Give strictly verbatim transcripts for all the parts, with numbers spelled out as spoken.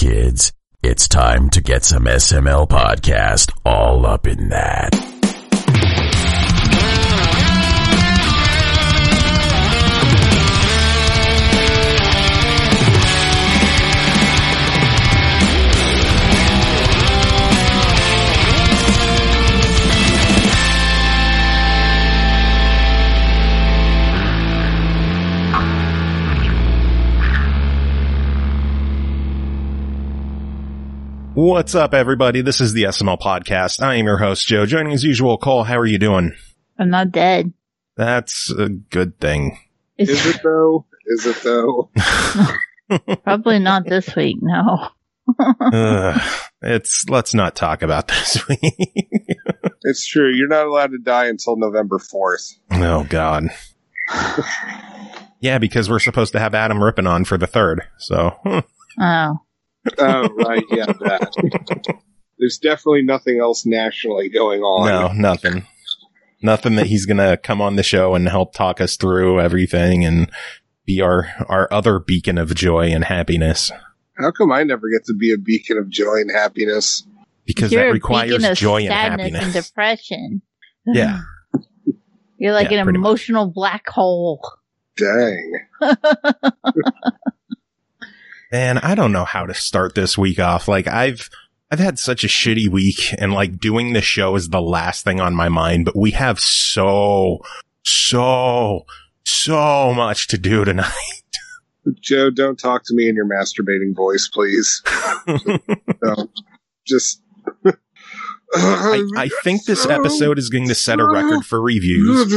kids. It's time to get some S M L podcast all up in that. What's up, everybody? This is the S M L Podcast. I am your host, Joe. Joining as usual, Cole. How are you doing? I'm not dead. That's a good thing. Is it though? Is it though? Probably not this week, no. uh, it's, let's not talk about this week. It's true. You're not allowed to die until November fourth. Oh, God. Yeah, because we're supposed to have Adam Rippon on for the third, so. Oh. Oh, right, yeah, that. There's definitely nothing else nationally going on. No, nothing. Nothing that he's gonna come on the show and help talk us through everything and be our, our other beacon of joy and happiness. How come I never get to be a beacon of joy and happiness? Because You're that a requires beacon of joy and sadness happiness. and depression. Yeah. You're like Yeah, an pretty emotional black hole. Dang. Man, I don't know how to start this week off. Like, I've, I've had such a shitty week, and like doing this show is the last thing on my mind, but we have so, so, so much to do tonight. Joe, don't talk to me in your masturbating voice, please. No, just. I, I think this episode is going to set a record for reviews.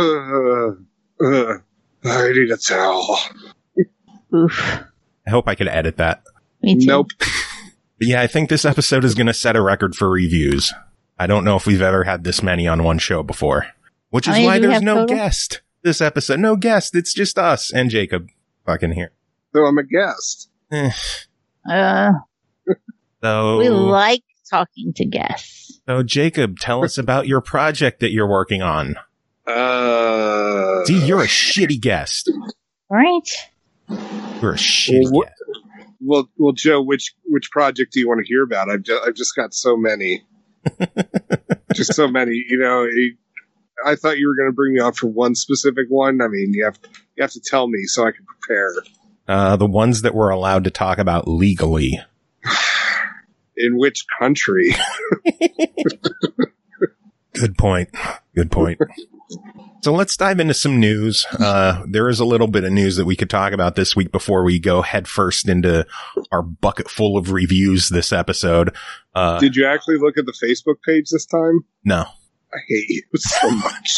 I need a towel. Oof. I hope I could edit that. Me too. Nope. But yeah, I think this episode is going to set a record for reviews. I don't know if we've ever had this many on one show before, which is How many why do we there's have no total? guest this episode. No guest. It's just us and Jacob fucking here. So I'm a guest. Eh. Uh, So, we like talking to guests. so Jacob, tell us about your project that you're working on. Uh, See, you're a shitty guest. Right? You're a shitty Well, guest. Well, well, Joe, which which project do you want to hear about? I've just, I've just got so many, just so many. You know, it, I thought you were going to bring me on for one specific one. I mean, you have you have to tell me so I can prepare. Uh, the ones that we're allowed to talk about legally. In which country? Good point. Good point. So let's dive into some news. Uh, there is a little bit of news that we could talk about this week before we go headfirst into our bucket full of reviews this episode. Uh, Did you actually look at the Facebook page this time? no. I hate you so much.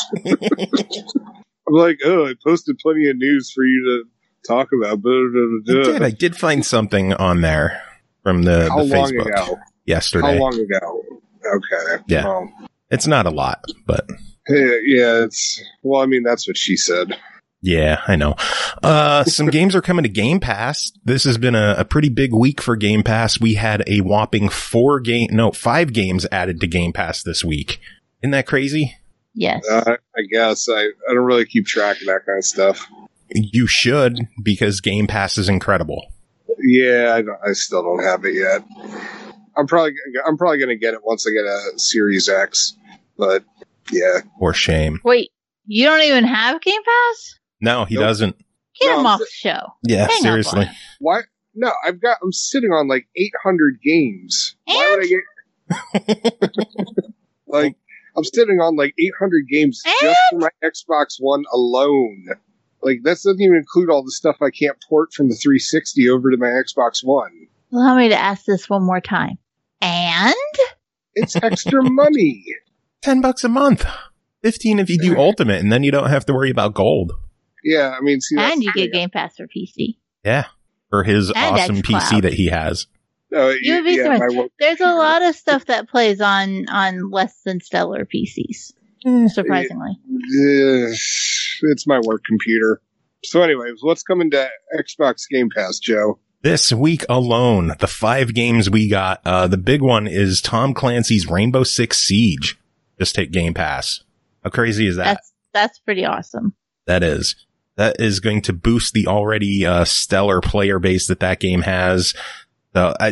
I'm like, oh, I posted plenty of news for you to talk about. Blah, blah, I blah, blah. did. I did find something on there from the, How the long Facebook ago? yesterday. How long ago? Okay. Yeah. Well, It's not a lot, but yeah, yeah, it's, well, I mean, that's what she said. yeah, I know. Uh, some games are coming to Game Pass. This has been a, a pretty big week for Game Pass. We had a whopping four game, no, five games added to Game Pass this week. Isn't that crazy? Yes. Uh, I guess I, I don't really keep track of that kind of stuff. You should, because Game Pass is incredible. Yeah, I, don't, I still don't have it yet. I'm probably I'm probably gonna get it once I get a Series X. But yeah, Or shame. Wait, you don't even have Game Pass? No, he Nope. doesn't. Get No, him I'm off si- the show. Yeah, Hang up seriously. on him. why? No, I've got I'm sitting on like eight hundred games. Why would I get like I'm sitting on like eight hundred games just for my Xbox One alone. Like that doesn't even include all the stuff I can't port from the three sixty over to my Xbox One. Allow me to ask this one more time. And? It's extra money. Ten bucks a month. Fifteen if you do Ultimate, and then you don't have to worry about gold. Yeah, I mean, see, that's And you the get thing. Game Pass for P C. Yeah. For his And awesome P C xCloud. that he has. No, You would be yeah, surprised. my work There's a computer. lot of stuff that plays on, on less than stellar P Cs. Surprisingly. Uh, it's my work computer. So, anyways, what's coming to Xbox Game Pass, Joe? This week alone, the five games we got, uh, the big one is Tom Clancy's Rainbow Six Siege. Just take Game Pass. How crazy is that? That's, that's pretty awesome. That is. That is going to boost the already uh, stellar player base that that game has. So I,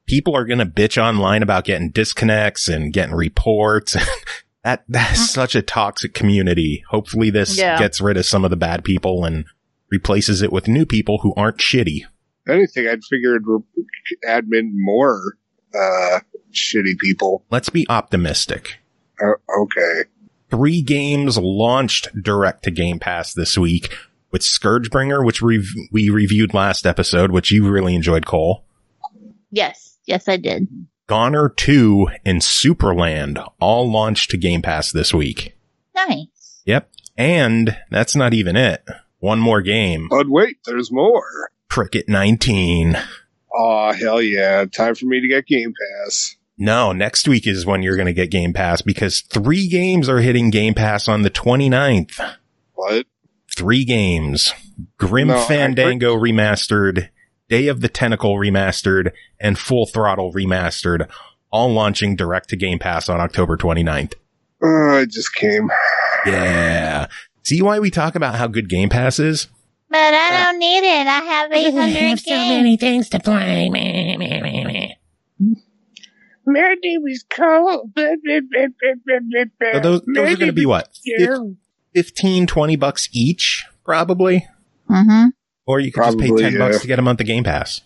people are going to bitch online about getting disconnects and getting reports. that That's such a toxic community. Hopefully this Yeah. gets rid of some of the bad people and replaces it with new people who aren't shitty. If anything, I'd figure it'd re- admin more uh, shitty people. Let's be optimistic. Uh, okay. Three games launched direct to Game Pass this week, with Scourgebringer, which rev- we reviewed last episode, which you really enjoyed, Cole. Yes. Yes, I did. Goner two and Superland all launched to Game Pass this week. Nice. Yep. And that's not even it. One more game. But wait, there's more. Cricket nineteen. Aw, hell yeah. Time for me to get Game Pass. No, next week is when you're going to get Game Pass because three games are hitting Game Pass on the twenty-ninth. What? Three games. Grim No, I Fandango remastered, Day of the Tentacle remastered, and Full Throttle remastered, all launching direct to Game Pass on October twenty-ninth. Uh, it just came. Yeah. See why we talk about how good Game Pass is? But I don't need it. I have eight hundred games. things to play. Meh, meh, meh, meh. My name is Cole. So those, those are going to be what? fifteen, twenty bucks each, probably? Mm-hmm. Or you could Probably, just pay ten yeah. bucks to get a month of Game Pass.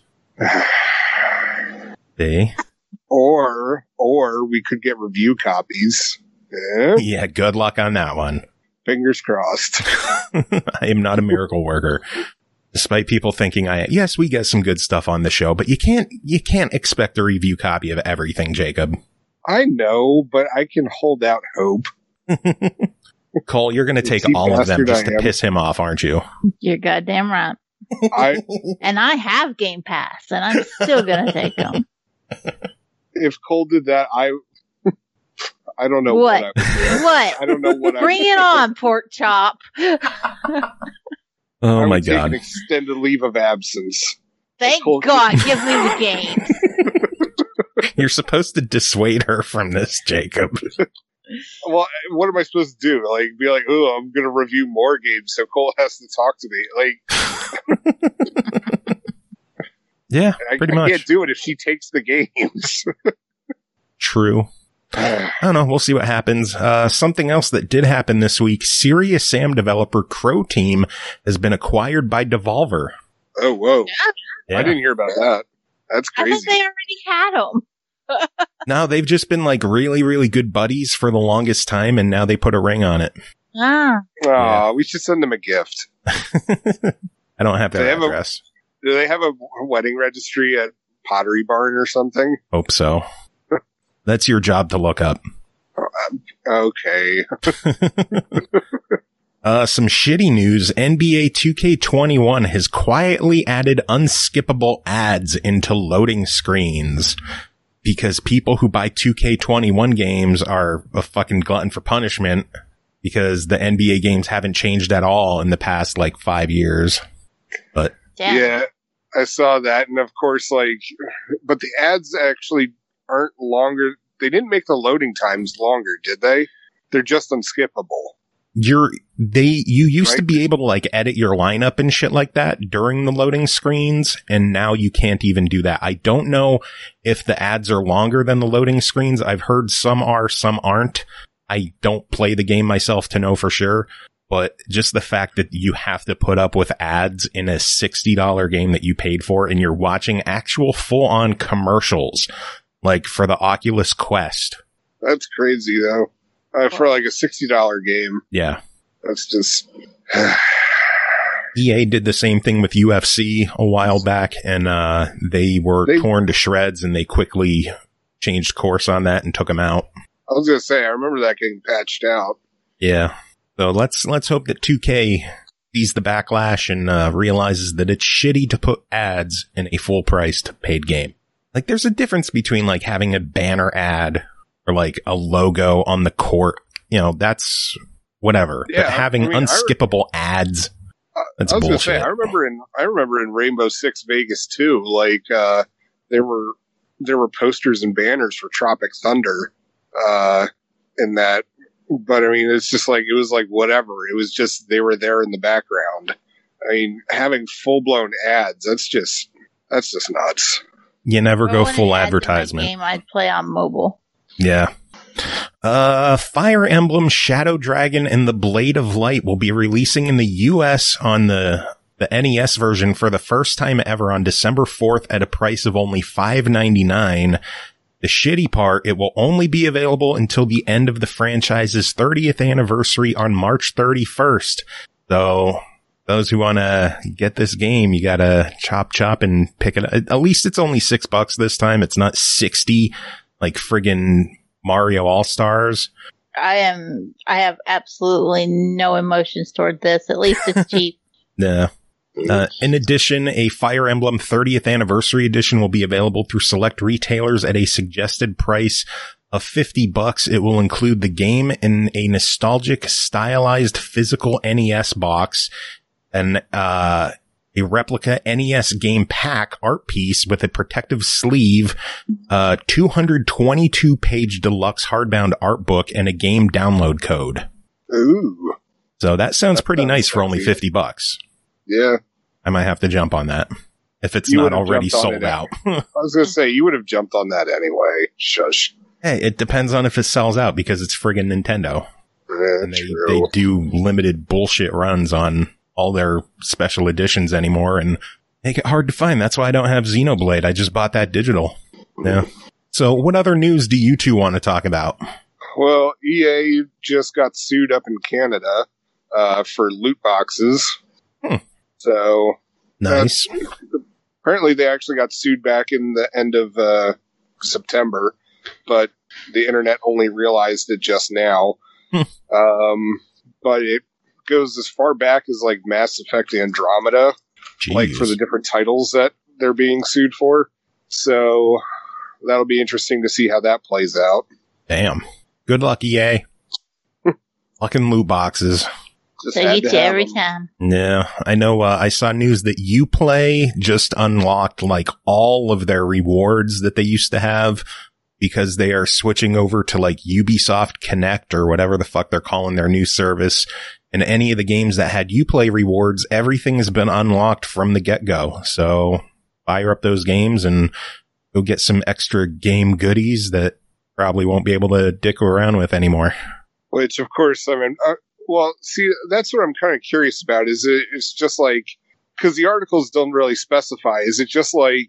See? Or, or we could get review copies. Yeah, Yeah, good luck on that one. fingers crossed. I am not a miracle worker. Despite people thinking I, yes, we get some good stuff on the show, but you can't, you can't expect a review copy of everything, Jacob. I know, but I can hold out hope. Cole, you're going to take Cheap all of them bastard just I to am. piss him off, aren't you? You're goddamn right. I, And I have Game Pass, and I'm still gonna take them. if Cole did that, I, I don't know What? what, I would do. What? I don't know what I Bring would it do. on, pork chop. Oh I my would take God. an extended leave of absence. Thank Cool. God. Give me the games. You're supposed to dissuade her from this, Jacob. Well, what am I supposed to do? Like, be like, oh, I'm going to review more games, so Cole has to talk to me. Like, Yeah, I, pretty I much. can't do it if she takes the games. True. I don't know. We'll see what happens. Uh, something else that did happen this week. Serious Sam developer Crow Team has been acquired by Devolver. Oh, whoa. Yeah. I didn't hear about that. That's I thought crazy. they already had them. No, they've just been like really, really good buddies for the longest time, and now they put a ring on it. Ah. Aw, Yeah. we should send them a gift. I don't have They their have a- address. Do they have a wedding registry at Pottery Barn or something? Hope so. That's your job to look up. Okay. Uh, some shitty news. N B A two K twenty-one has quietly added unskippable ads into loading screens because people who buy two K twenty-one games are a fucking glutton for punishment because the N B A games haven't changed at all in the past like five years. But Damn. Yeah, I saw that. And of course, like, but the ads actually aren't longer. They didn't make the loading times longer, did they? They're just unskippable. you're, they, you used to Right. be able to like edit your lineup and shit like that during the loading screens. And now you can't even do that. I don't know if the ads are longer than the loading screens. I've heard some are, some aren't. I don't play the game myself to know for sure. But just the fact that you have to put up with ads in a sixty dollars game that you paid for and you're watching actual full on commercials, like for the Oculus Quest. That's crazy, though. Uh, for like a sixty dollars game. Yeah. That's just. E A did the same thing with U F C a while back, and uh, they were They- torn to shreds, and they quickly changed course on that and took them out. I was going to say, I remember that getting patched out. Yeah. So let's let's hope that two K sees the backlash and uh, realizes that it's shitty to put ads in a full-priced paid game. Like, there's a difference between like having a banner ad or like a logo on the court. You know, that's whatever. Yeah, but having I mean, I re- unskippable ads, that's I was gonna bullshit. say, I remember in I remember in Rainbow Six Vegas too. Like uh, there were there were posters and banners for Tropic Thunder uh, in that, but I mean, it's just like it was like whatever. It was just they were there in the background. I mean, having full blown ads, that's just that's just nuts. You never go If I full wanted to add to my advertisement. Game I'd play on mobile. Yeah. Uh, Fire Emblem Shadow Dragon and the Blade of Light will be releasing in the U S on the, the N E S version for the first time ever on December fourth at a price of only five ninety-nine. The shitty part, it will only be available until the end of the franchise's thirtieth anniversary on March thirty-first. So those who want to get this game, you got to chop chop and pick it up. At least it's only six bucks this time. It's not sixty like friggin' Mario All-Stars. I am. I have absolutely no emotions toward this. At least it's cheap. Yeah. Uh, in addition, a Fire Emblem thirtieth Anniversary Edition will be available through select retailers at a suggested price of fifty bucks. It will include the game in a nostalgic, stylized physical N E S box, and uh, a replica N E S game pack art piece with a protective sleeve, uh, two hundred twenty-two page deluxe hardbound art book, and a game download code. Ooh. So that sounds That pretty sounds nice for only sexy. fifty bucks. Yeah. I might have to jump on that if it's You not would've already jumped on sold it out. I was going to say, you would have jumped on that anyway. Shush. Hey, it depends on if it sells out because it's friggin' Nintendo. Yeah, And they, true. they do limited bullshit runs on all their special editions anymore and make it hard to find. That's why I don't have Xenoblade. I just bought that digital. Yeah. So what other news do you two want to talk about? Well, E A just got sued up in Canada uh, for loot boxes. Hmm. So Nice. apparently they actually got sued back in the end of uh, September, but the internet only realized it just now. Hmm. Um, but it goes as far back as like Mass Effect Andromeda, like for Jeez. the different titles that they're being sued for. So that'll be interesting to see how that plays out. Damn. Good luck, E A. Fucking loot boxes. Just They had get to you have every them. time. Yeah, I know. Uh, I saw news that Uplay just unlocked like all of their rewards that they used to have because they are switching over to like Ubisoft Connect or whatever the fuck they're calling their new service. And any of the games that had Uplay rewards, everything has been unlocked from the get-go. So fire up those games and go get some extra game goodies that probably won't be able to dick around with anymore. Which, of course, I mean, uh, well, see, that's what I'm kind of curious about. Is it? It's just like because the articles don't really specify. Is it just like,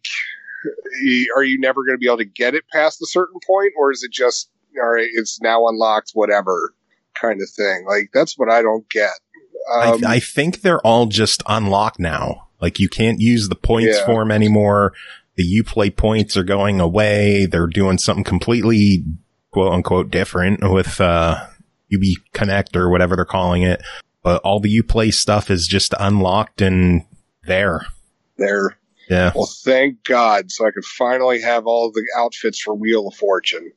y- are you never going to be able to get it past a certain point, or is it just all right? It's now unlocked, whatever kind of thing. Like that's what I don't get. Um, I, I think they're all just unlocked now. Like you can't use the points Yeah. for them anymore. The Uplay points are going away. They're doing something completely quote unquote different with, uh, Ubi Connect or whatever they're calling it. But all the Uplay stuff is just unlocked and there. there. Yeah. Well, thank God, so I could finally have all the outfits for Wheel of Fortune.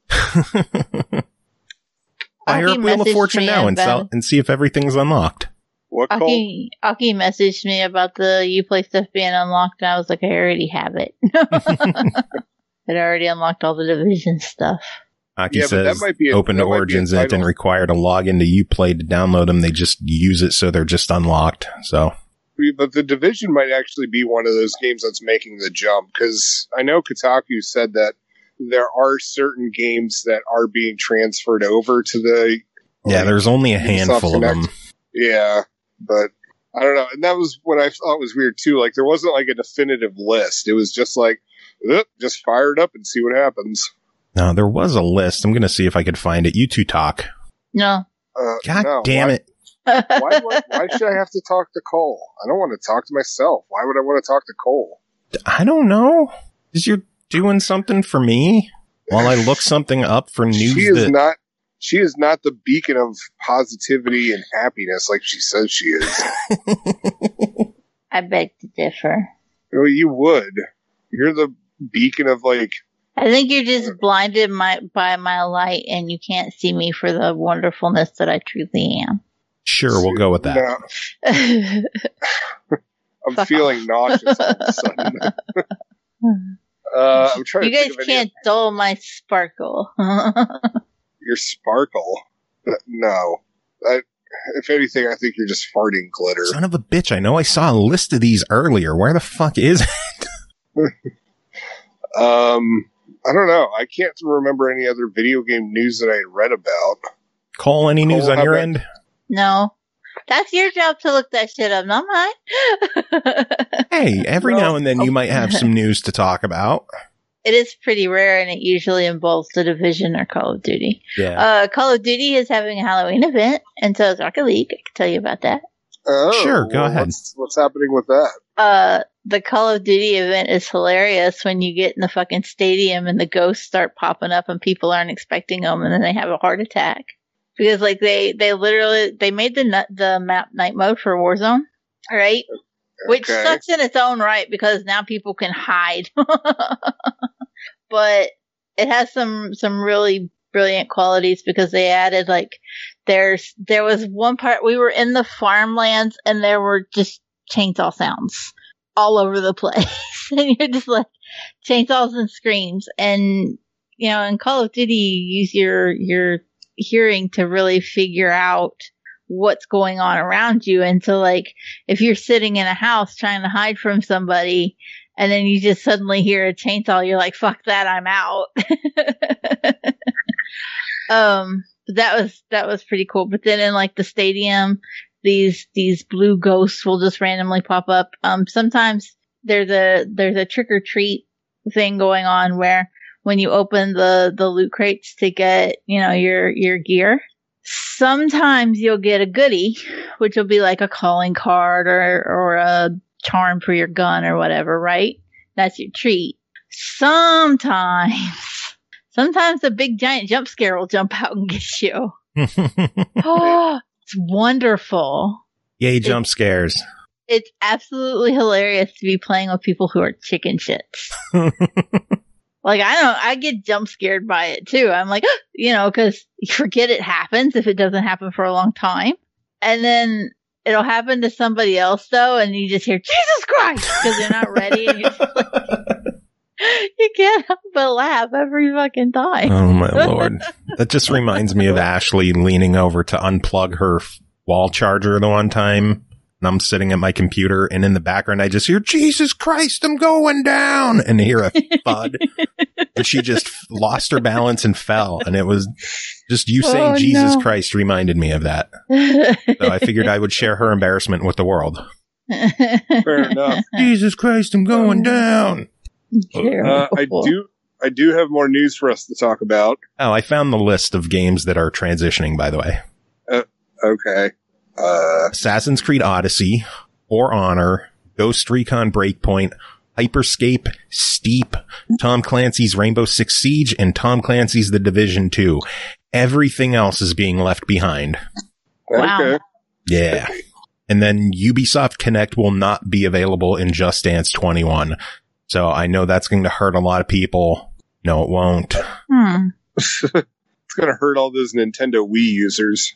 Fire Aki up Wheel of messaged Fortune me now and about- sell and see if everything's unlocked. What called? Aki, Aki messaged me about the Uplay stuff being unlocked, and I was like, I already have it. It already unlocked all the Division stuff. Aki Yeah, but that says might be a- open that to might be a Origins and it didn't title. require to log into Uplay to download them. They just use it so they're just unlocked. So But the Division might actually be one of those games that's making the jump, because I know Kotaku said that there are certain games that are being transferred over to the... yeah, like, there's only a Ubisoft handful of Connect. them. Yeah, but I don't know. And that was what I thought was weird, too. Like, there wasn't, like, a definitive list. It was just like, "Oop, just fire it up and see what happens. No, there was a list. I'm going to see if I could find it. You two talk. No. Uh, God no, damn why, it. Why, do I, why should I have to talk to Cole? I don't want to talk to myself. Why would I want to talk to Cole? I don't know. Is you doing something for me while I look something up for news She is that not. She is not the beacon of positivity and happiness like she says she is. I beg to differ. Well, you would. You're the beacon of like. I think you're just blinded my, by my light, and you can't see me for the wonderfulness that I truly am. Sure, we'll go with that. No, I'm Fuck feeling nauseous all of a sudden. uh, I'm trying You to guys think of can't dull my sparkle. any, your sparkle. No, I, if anything, I think you're just farting glitter. Son of a bitch, I know I saw a list of these earlier. Where the fuck is it? Um, I don't know. I can't remember any other video game news that I had read about. Cole, any Cole, news on how your about- end? No. That's your job to look that shit up, not mine. Hey, every No. now and then you might have some news to talk about. It is pretty rare, and it usually involves The Division or Call of Duty. Yeah. Uh, Call of Duty is having a Halloween event, and so is Rocket League. I can tell you about that. Oh, Sure, go ahead. What's, what's happening with that? Uh, the Call of Duty event is hilarious when you get in the fucking stadium and the ghosts start popping up and people aren't expecting them, and then they have a heart attack. Because, like, they, they literally, they made the nut, the map night mode for Warzone, right? Which Okay. sucks in its own right because now people can hide. But it has some, some really brilliant qualities because they added, like, there's, there was one part, we were in the farmlands and there were just chainsaw sounds all over the place. And you're just like, chainsaws and screams. And, you know, in Call of Duty, you use your, your hearing to really figure out what's going on around you. And so, like, if you're sitting in a house trying to hide from somebody and then you just suddenly hear a chainsaw, you're like, fuck that, I'm out. um, but that was, that was pretty cool. But then in, like, the stadium, these, these blue ghosts will just randomly pop up. Um, sometimes there's a, there's a trick or treat thing going on where when you open the, the loot crates to get, you know, your, your gear, sometimes you'll get a goodie, which will be like a calling card or, or a charm for your gun or whatever, right? That's your treat. Sometimes, sometimes a big giant jump scare will jump out and get you. Oh, it's wonderful. Yay, jump scares. It's absolutely hilarious to be playing with people who are chicken shits. Like, I don't, I get jump scared by it too. I'm like, you know, cause you forget it happens if it doesn't happen for a long time. And then it'll happen to somebody else though, and you just hear, Jesus Christ! Cause they're not ready. And you're just like, you can't help but laugh every fucking time. Oh my lord. That just reminds me of Ashley leaning over to unplug her f- wall charger the one time. And I'm sitting at my computer, and in the background, I just hear, Jesus Christ, I'm going down, and hear a thud. And she just lost her balance and fell. And it was just you saying Oh, Jesus no. Christ reminded me of that. So I figured I would share her embarrassment with the world. Fair enough. Jesus Christ, I'm going down. Uh, I do. I do have more news for us to talk about. Oh, I found the list of games that are transitioning, by the way. Okay. Uh, Assassin's Creed Odyssey, For Honor, Ghost Recon Breakpoint, Hyperscape, Steep, Tom Clancy's Rainbow Six Siege, and Tom Clancy's The Division two. Everything else is being left behind. Wow. Okay. Yeah. And then Ubisoft Connect will not be available in Just Dance twenty-one. So I know that's going to hurt a lot of people. No, it won't. Hmm. It's gonna hurt all those Nintendo Wii users.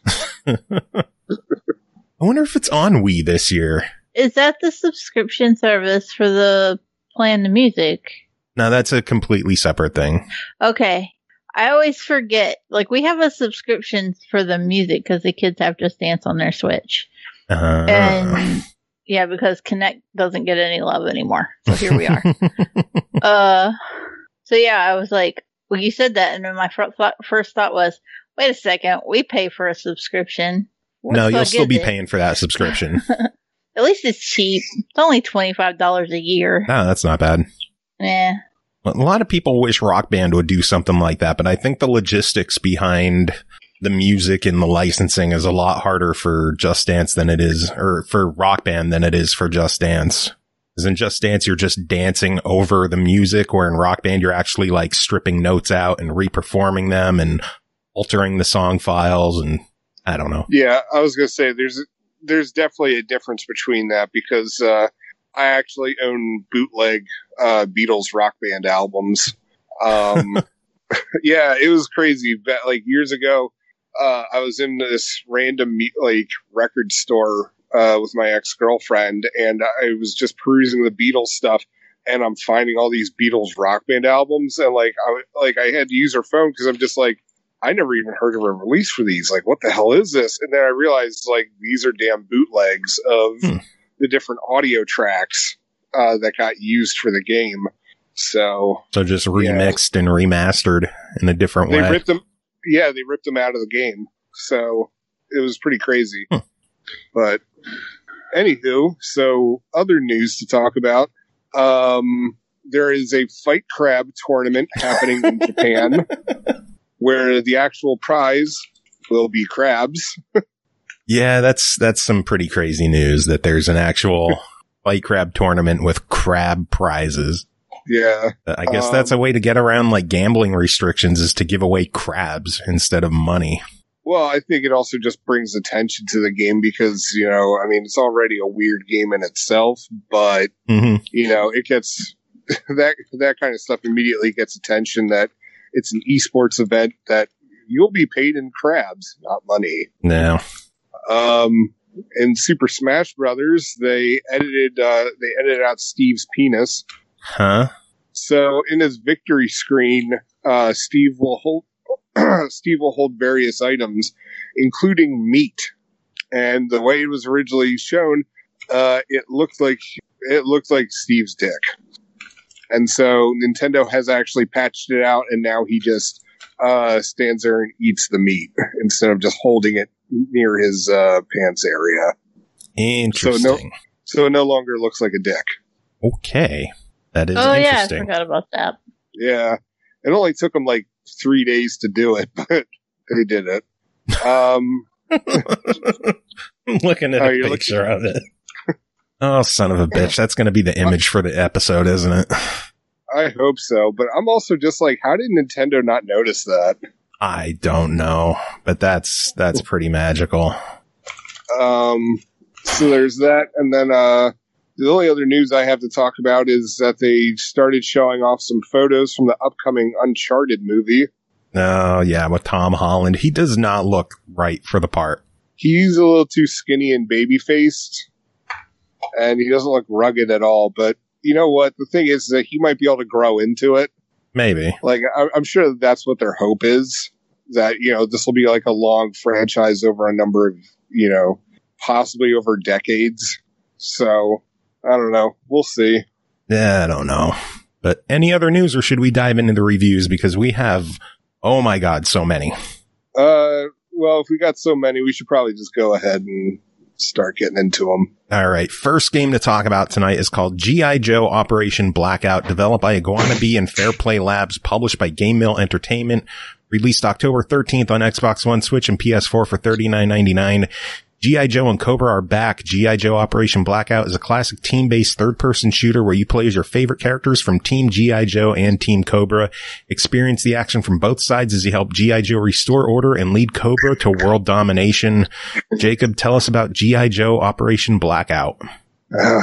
I wonder if it's on Wii this year. Is that the subscription service for the playing the music? No, that's a completely separate thing. Okay. I always forget. Like, we have a subscription for the music because the kids have Just Dance on their Switch. Uh, And, yeah, because Connect doesn't get any love anymore. So here we are. uh, so yeah, I was like, well, you said that, and then my fir- thought, first thought was, wait a second, we pay for a subscription. What no, the you'll fuck still is be it? paying for that subscription. At least it's cheap. It's only twenty-five dollars a year. No, that's not bad. Eh. A lot of people wish Rock Band would do something like that, but I think the logistics behind the music and the licensing is a lot harder for Just Dance than it is, or for Rock Band than it is for Just Dance. Because in Just Dance, you're just dancing over the music, where in Rock Band, you're actually like stripping notes out and reperforming them and altering the song files, and I don't know. Yeah, I was gonna say there's there's definitely a difference between that because uh, I actually own bootleg uh, Beatles Rock Band albums. Um, yeah, it was crazy. But, like years ago, uh, I was in this random like record store uh, with my ex girlfriend, and I was just perusing the Beatles stuff, and I'm finding all these Beatles Rock Band albums, and like I like I had to use her phone because I'm just like, I never even heard of a release for these. Like, what the hell is this? And then I realized, like, these are damn bootlegs of Hmm. the different audio tracks uh, that got used for the game. So, so just remixed yeah. and remastered in a different they way. Ripped them, yeah, they ripped them out of the game. So it was pretty crazy. Hmm. But anywho, so other news to talk about. Um, there is a fight crab tournament happening in Japan where the actual prize will be crabs. Yeah, that's that's some pretty crazy news that there's an actual fight crab tournament with crab prizes. Yeah. I guess um, that's a way to get around like gambling restrictions, is to give away crabs instead of money. Well, I think it also just brings attention to the game because, you know, I mean, it's already a weird game in itself, but, mm-hmm. you know, it gets that that kind of stuff immediately gets attention that it's an esports event that you'll be paid in crabs, not money. No. Um, in Super Smash Brothers, they edited uh, they edited out Steve's penis. Huh? So in his victory screen, uh, Steve will hold Steve will hold various items, including meat. And the way it was originally shown, uh, it looked like it looked like Steve's dick. And so Nintendo has actually patched it out, and now he just uh, stands there and eats the meat instead of just holding it near his uh, pants area. Interesting. So, no, so it no longer looks like a dick. Okay. That is oh, interesting. Yeah, I forgot about that. Yeah. It only took him like three days to do it, but they did it. Um, I'm looking at oh, a picture looking- of it. Oh, son of a bitch. That's going to be the image for the episode, isn't it? I hope so. But I'm also just like, how did Nintendo not notice that? I don't know. But that's that's pretty magical. Um, so there's that. And then uh, the only other news I have to talk about is that they started showing off some photos from the upcoming Uncharted movie. Oh, yeah, with Tom Holland. He does not look right for the part. He's a little too skinny and baby-faced. And he doesn't look rugged at all. But you know what? The thing is that he might be able to grow into it. Maybe. Like, I, I'm sure that that's what their hope is. That, you know, this will be like a long franchise over a number of, you know, possibly over decades. So, I don't know. We'll see. Yeah, I don't know. But any other news, or should we dive into the reviews? Because we have, oh my God, so many. Uh, well, if we got so many, we should probably just go ahead and start getting into them. All right. First game to talk about tonight is called G I. Joe Operation Blackout, developed by Iguana Bee and Fair Play Labs, published by Game Mill Entertainment, released October thirteenth on Xbox One, Switch, and P S four for thirty-nine ninety-nine. G I. Joe and Cobra are back. G I. Joe Operation Blackout is a classic team-based third-person shooter where you play as your favorite characters from Team G I. Joe and Team Cobra. Experience the action from both sides as you help G I. Joe restore order and lead Cobra to world domination. Jacob, tell us about G I. Joe Operation Blackout. Uh,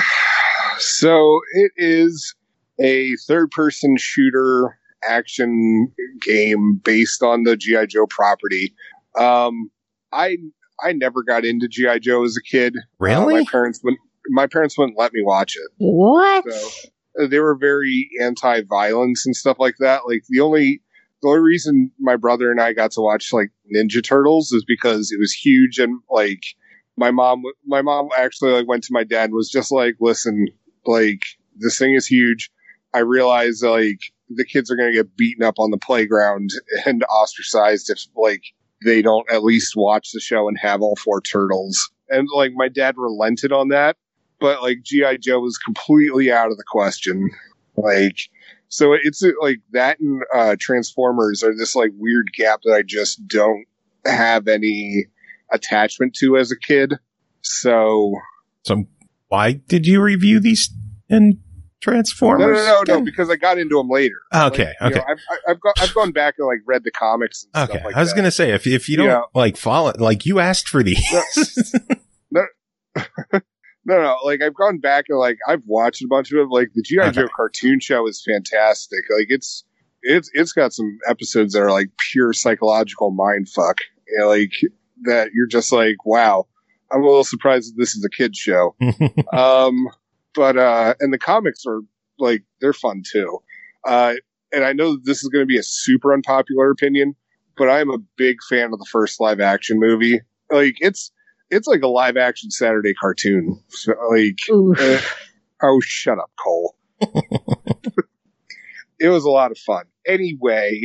so it is a third-person shooter action game based on the G I. Joe property. Um, I... I never got into G I. Joe as a kid. Really? Uh, my parents wouldn't. My parents wouldn't let me watch it. What? So, uh, they were very anti-violence and stuff like that. Like the only, the only reason my brother and I got to watch like Ninja Turtles is because it was huge, and like my mom, my mom actually like went to my dad and was just like, "Listen, like this thing is huge. I realize like the kids are going to get beaten up on the playground and ostracized if like." They don't at least watch the show and have all four turtles. And like my dad relented on that, but like G I. Joe was completely out of the question. Like, so it's like that and uh, Transformers are this like weird gap that I just don't have any attachment to as a kid. So, so why did you review these in Transformers? No, no, no, no, because I got into them later. Okay, like, okay. Know, I've, I've, gone, I've gone back and like read the comics and okay. stuff like I was that. going to say, if if you don't yeah. like follow, like you asked for these. No, no, no, no, like I've gone back and like I've watched a bunch of it. Like the G I. Okay. Joe cartoon show is fantastic. Like it's, it's, it's got some episodes that are like pure psychological mind fuck. You know, like that you're just like, wow, I'm a little surprised that this is a kid's show. um, But, uh, and the comics are, like, they're fun too. Uh, and I know that this is going to be a super unpopular opinion, but I'm a big fan of the first live action movie. Like, it's, it's like a live action Saturday cartoon. So, like, uh, oh, shut up, Cole. it was a lot of fun. Anyway,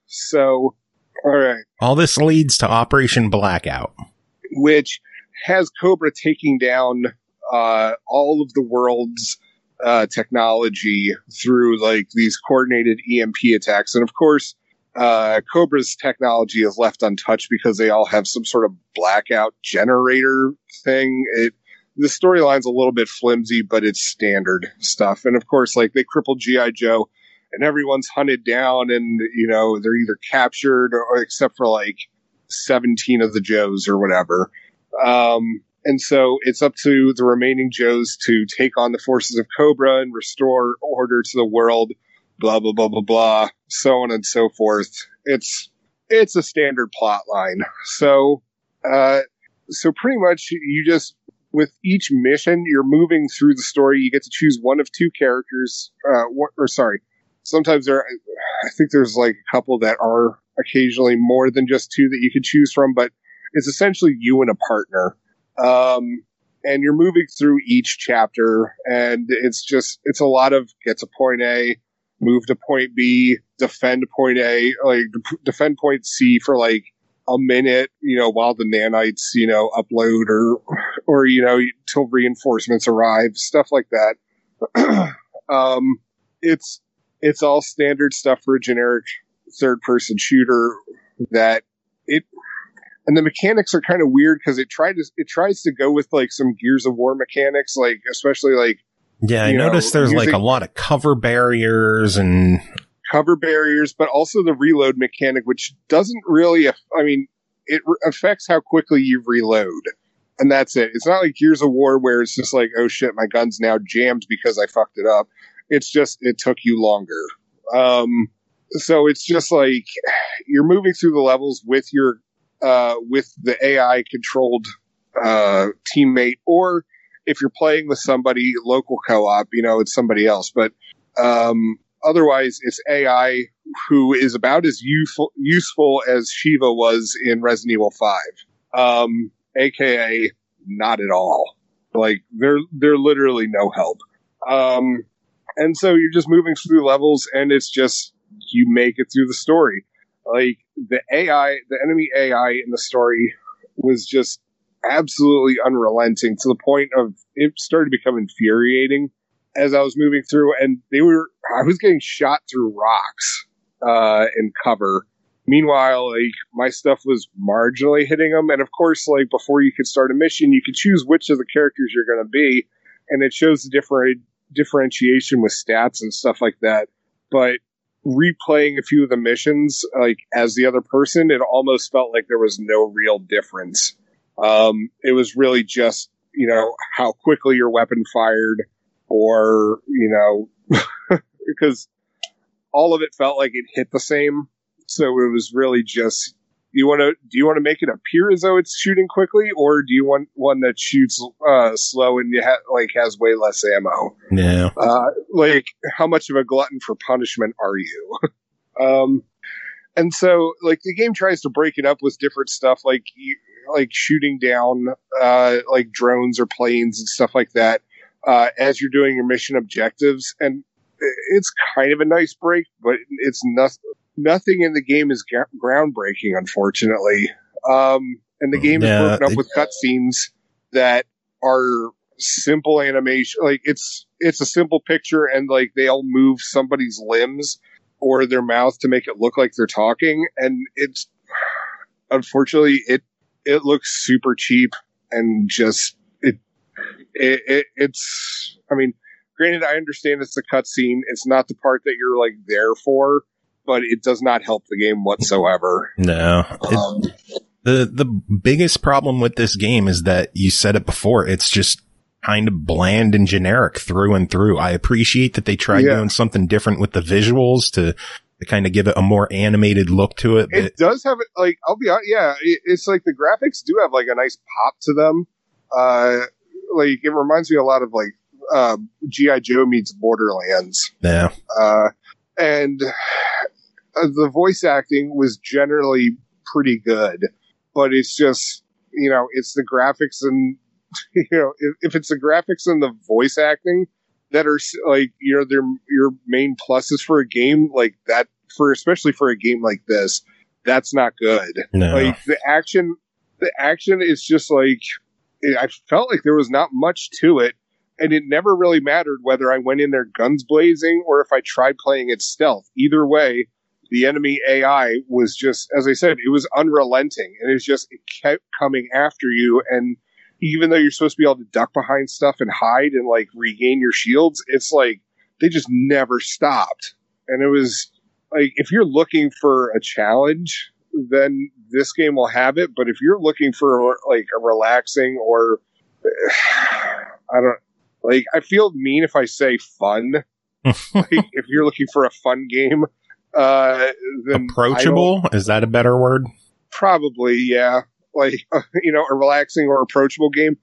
so, all right. All this leads to Operation Blackout, which has Cobra taking down uh, all of the world's uh, technology through like these coordinated E M P attacks. And of course, uh, Cobra's technology is left untouched because they all have some sort of blackout generator thing. It, the storyline's a little bit flimsy, but it's standard stuff. And of course, like they crippled G I. Joe and everyone's hunted down and, you know, they're either captured or except for like seventeen of the Joes or whatever. Um, and so it's up to the remaining Joes to take on the forces of Cobra and restore order to the world, blah, blah, blah, blah, blah, so on and so forth. It's, it's a standard plot line. So, uh, so pretty much you just, with each mission, you're moving through the story. You get to choose one of two characters, uh, one, or sorry, sometimes there, I think there's like a couple that are occasionally more than just two that you could choose from, but it's essentially you and a partner. Um, and you're moving through each chapter, and it's just, it's a lot of get to point A, move to point B, defend point A, like defend point C for like a minute, you know, while the nanites, you know, upload or, or, you know, till reinforcements arrive, stuff like that. um, it's, it's all standard stuff for a generic third person shooter that it, and the mechanics are kind of weird because it tried to, it tries to go with like some Gears of War mechanics, like especially like, yeah, I you noticed know, there's like using a lot of cover barriers and cover barriers, but also the reload mechanic, which doesn't really, aff- I mean, it re- affects how quickly you reload. And that's it. It's not like Gears of War where it's just like, oh shit, my gun's now jammed because I fucked it up. It's just, it took you longer. Um, so it's just like, you're moving through the levels with your, uh, with the A I controlled, uh, teammate, or if you're playing with somebody local co-op, you know, it's somebody else, but, um, otherwise it's A I who is about as useful, useful as Shiva was in Resident Evil five. Um, A K A not at all. Like they're, they're literally no help. Um, and so you're just moving through levels and it's just, you make it through the story. Like the A I, the enemy A I in the story was just absolutely unrelenting to the point of it started to become infuriating as I was moving through, and they were, I was getting shot through rocks, uh, in cover. Meanwhile, like my stuff was marginally hitting them. And of course, like before you could start a mission, you could choose which of the characters you're going to be. And it shows the different differentiation with stats and stuff like that. But replaying a few of the missions, like as the other person, it almost felt like there was no real difference. Um, it was really just, you know, how quickly your weapon fired, or, you know, because all of it felt like it hit the same. So it was really just, do you want to, do you want to make it appear as though it's shooting quickly, or do you want one that shoots, uh, slow and you ha- like has way less ammo? yeah, Uh, like how much of a glutton for punishment are you? um, and so like the game tries to break it up with different stuff, like, you, like shooting down, uh, like drones or planes and stuff like that, uh, as you're doing your mission objectives. And it's kind of a nice break, but it's nothing. Nothing in the game is ga- groundbreaking, unfortunately. Um, and the game Yeah, is broken up it- with cutscenes that are simple animation. Like it's it's a simple picture, and like they'll move somebody's limbs or their mouth to make it look like they're talking. And it's unfortunately it it looks super cheap and just it it, it it's. I mean, granted, I understand it's a cutscene. It's not the part that you're like there for, but it does not help the game whatsoever. no. It, Um, the the biggest problem with this game is that you said it before. It's just kind of bland and generic through and through. I appreciate that they tried Yeah. doing something different with the visuals to, to kind of give it a more animated look to it. But it does have it, like, I'll be honest, yeah, it, it's like the graphics do have like a nice pop to them. Uh, like it reminds me a lot of like, uh, G I. Joe meets Borderlands. yeah, Uh, and uh, the voice acting was generally pretty good, but it's just, you know, it's the graphics and, you know, if, if it's the graphics and the voice acting, that are like, you know, their your main pluses for a game like that, for especially for a game like this, that's not good. No. Like the action, the action is just like, I felt like there was not much to it, and it never really mattered whether I went in there guns blazing or if I tried playing it stealth. Either way, the enemy A I was just, as I said, it was unrelenting, and it was just, it kept coming after you. And even though you're supposed to be able to duck behind stuff and hide and like regain your shields, it's like they just never stopped. And it was like, if you're looking for a challenge, then this game will have it. But if you're looking for like a relaxing or I don't like, I feel mean if I say fun. Like, if you're looking for a fun game, uh, then approachable, is that a better word? Probably, yeah. Like, uh, you know, a relaxing or approachable game.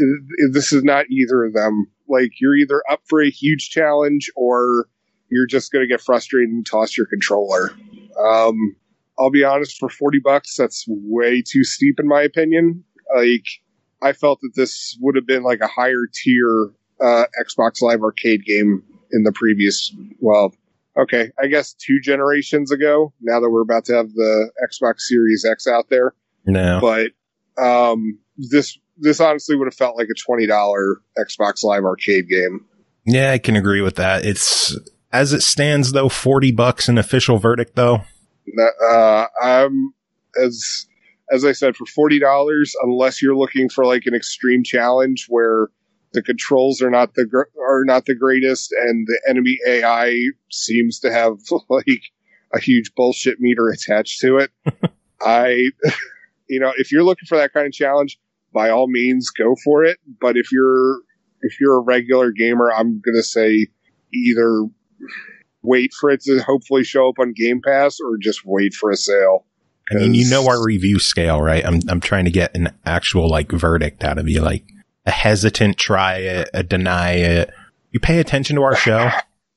This is not either of them. Like, you're either up for a huge challenge or you're just going to get frustrated and toss your controller. Um, I'll be honest, for forty bucks, that's way too steep in my opinion. Like, I felt that this would have been like a higher tier uh, Xbox Live Arcade game in the previous, well, okay, I guess two generations ago, now that we're about to have the Xbox Series X out there. No. But um, this this honestly would have felt like a twenty dollars Xbox Live Arcade game. Yeah, I can agree with that. It's, as it stands, though, forty bucks an official verdict, though. Uh, I'm, as as I said, for forty dollars, unless you're looking for like an extreme challenge where the controls are not the gr- are not the greatest and the enemy A I seems to have like a huge bullshit meter attached to it, I, you know, if you're looking for that kind of challenge, by all means, go for it. But if you're if you're a regular gamer, I'm gonna say either wait for it to hopefully show up on Game Pass or just wait for a sale. I mean, you know our review scale, right? I'm I'm trying to get an actual like verdict out of you, like a hesitant try it, a deny it. You pay attention to our show?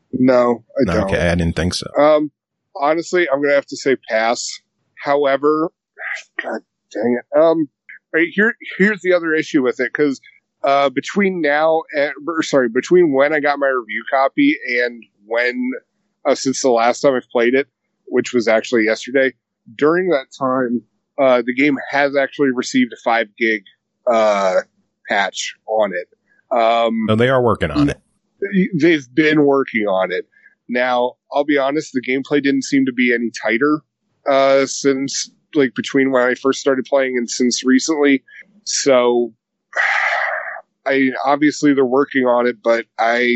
No, I don't. Okay, I didn't think so. Um, honestly, I'm gonna have to say pass. However, God dang it. Um, right here, here's the other issue with it, because uh, between now and, or sorry, between when I got my review copy and when, uh, since the last time I've played it, which was actually yesterday, during that time, uh, the game has actually received a five gig uh, patch on it. Um, oh, they are working on it. They've been working on it. Now, I'll be honest, the gameplay didn't seem to be any tighter uh, since, like, between when I first started playing and since recently. So, I obviously they're working on it, but I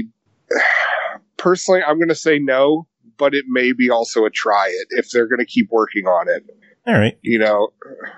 personally, I'm going to say no, but it may be also a try it if they're going to keep working on it. All right. You know,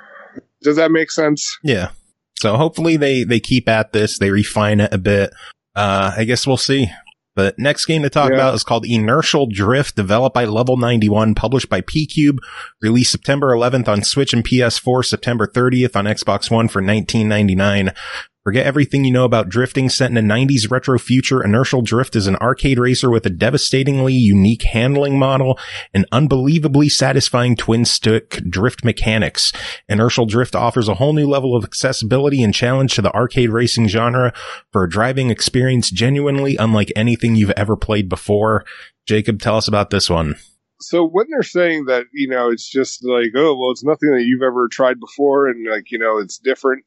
does that make sense? Yeah. So hopefully they, they keep at this. They refine it a bit. Uh, I guess we'll see. The next game to talk yeah. about is called Inertial Drift, developed by Level ninety-one, published by P-Cube, released September eleventh on Switch and P S four, September thirtieth on Xbox One for nineteen ninety-nine. Forget everything you know about drifting. Set in a nineties retro future, Inertial Drift is an arcade racer with a devastatingly unique handling model and unbelievably satisfying twin-stick drift mechanics. Inertial Drift offers a whole new level of accessibility and challenge to the arcade racing genre for a driving experience genuinely unlike anything you've ever played before. Jacob, tell us about this one. So when they're saying that, you know, it's just like, oh, well, it's nothing that you've ever tried before and, like, you know, it's different,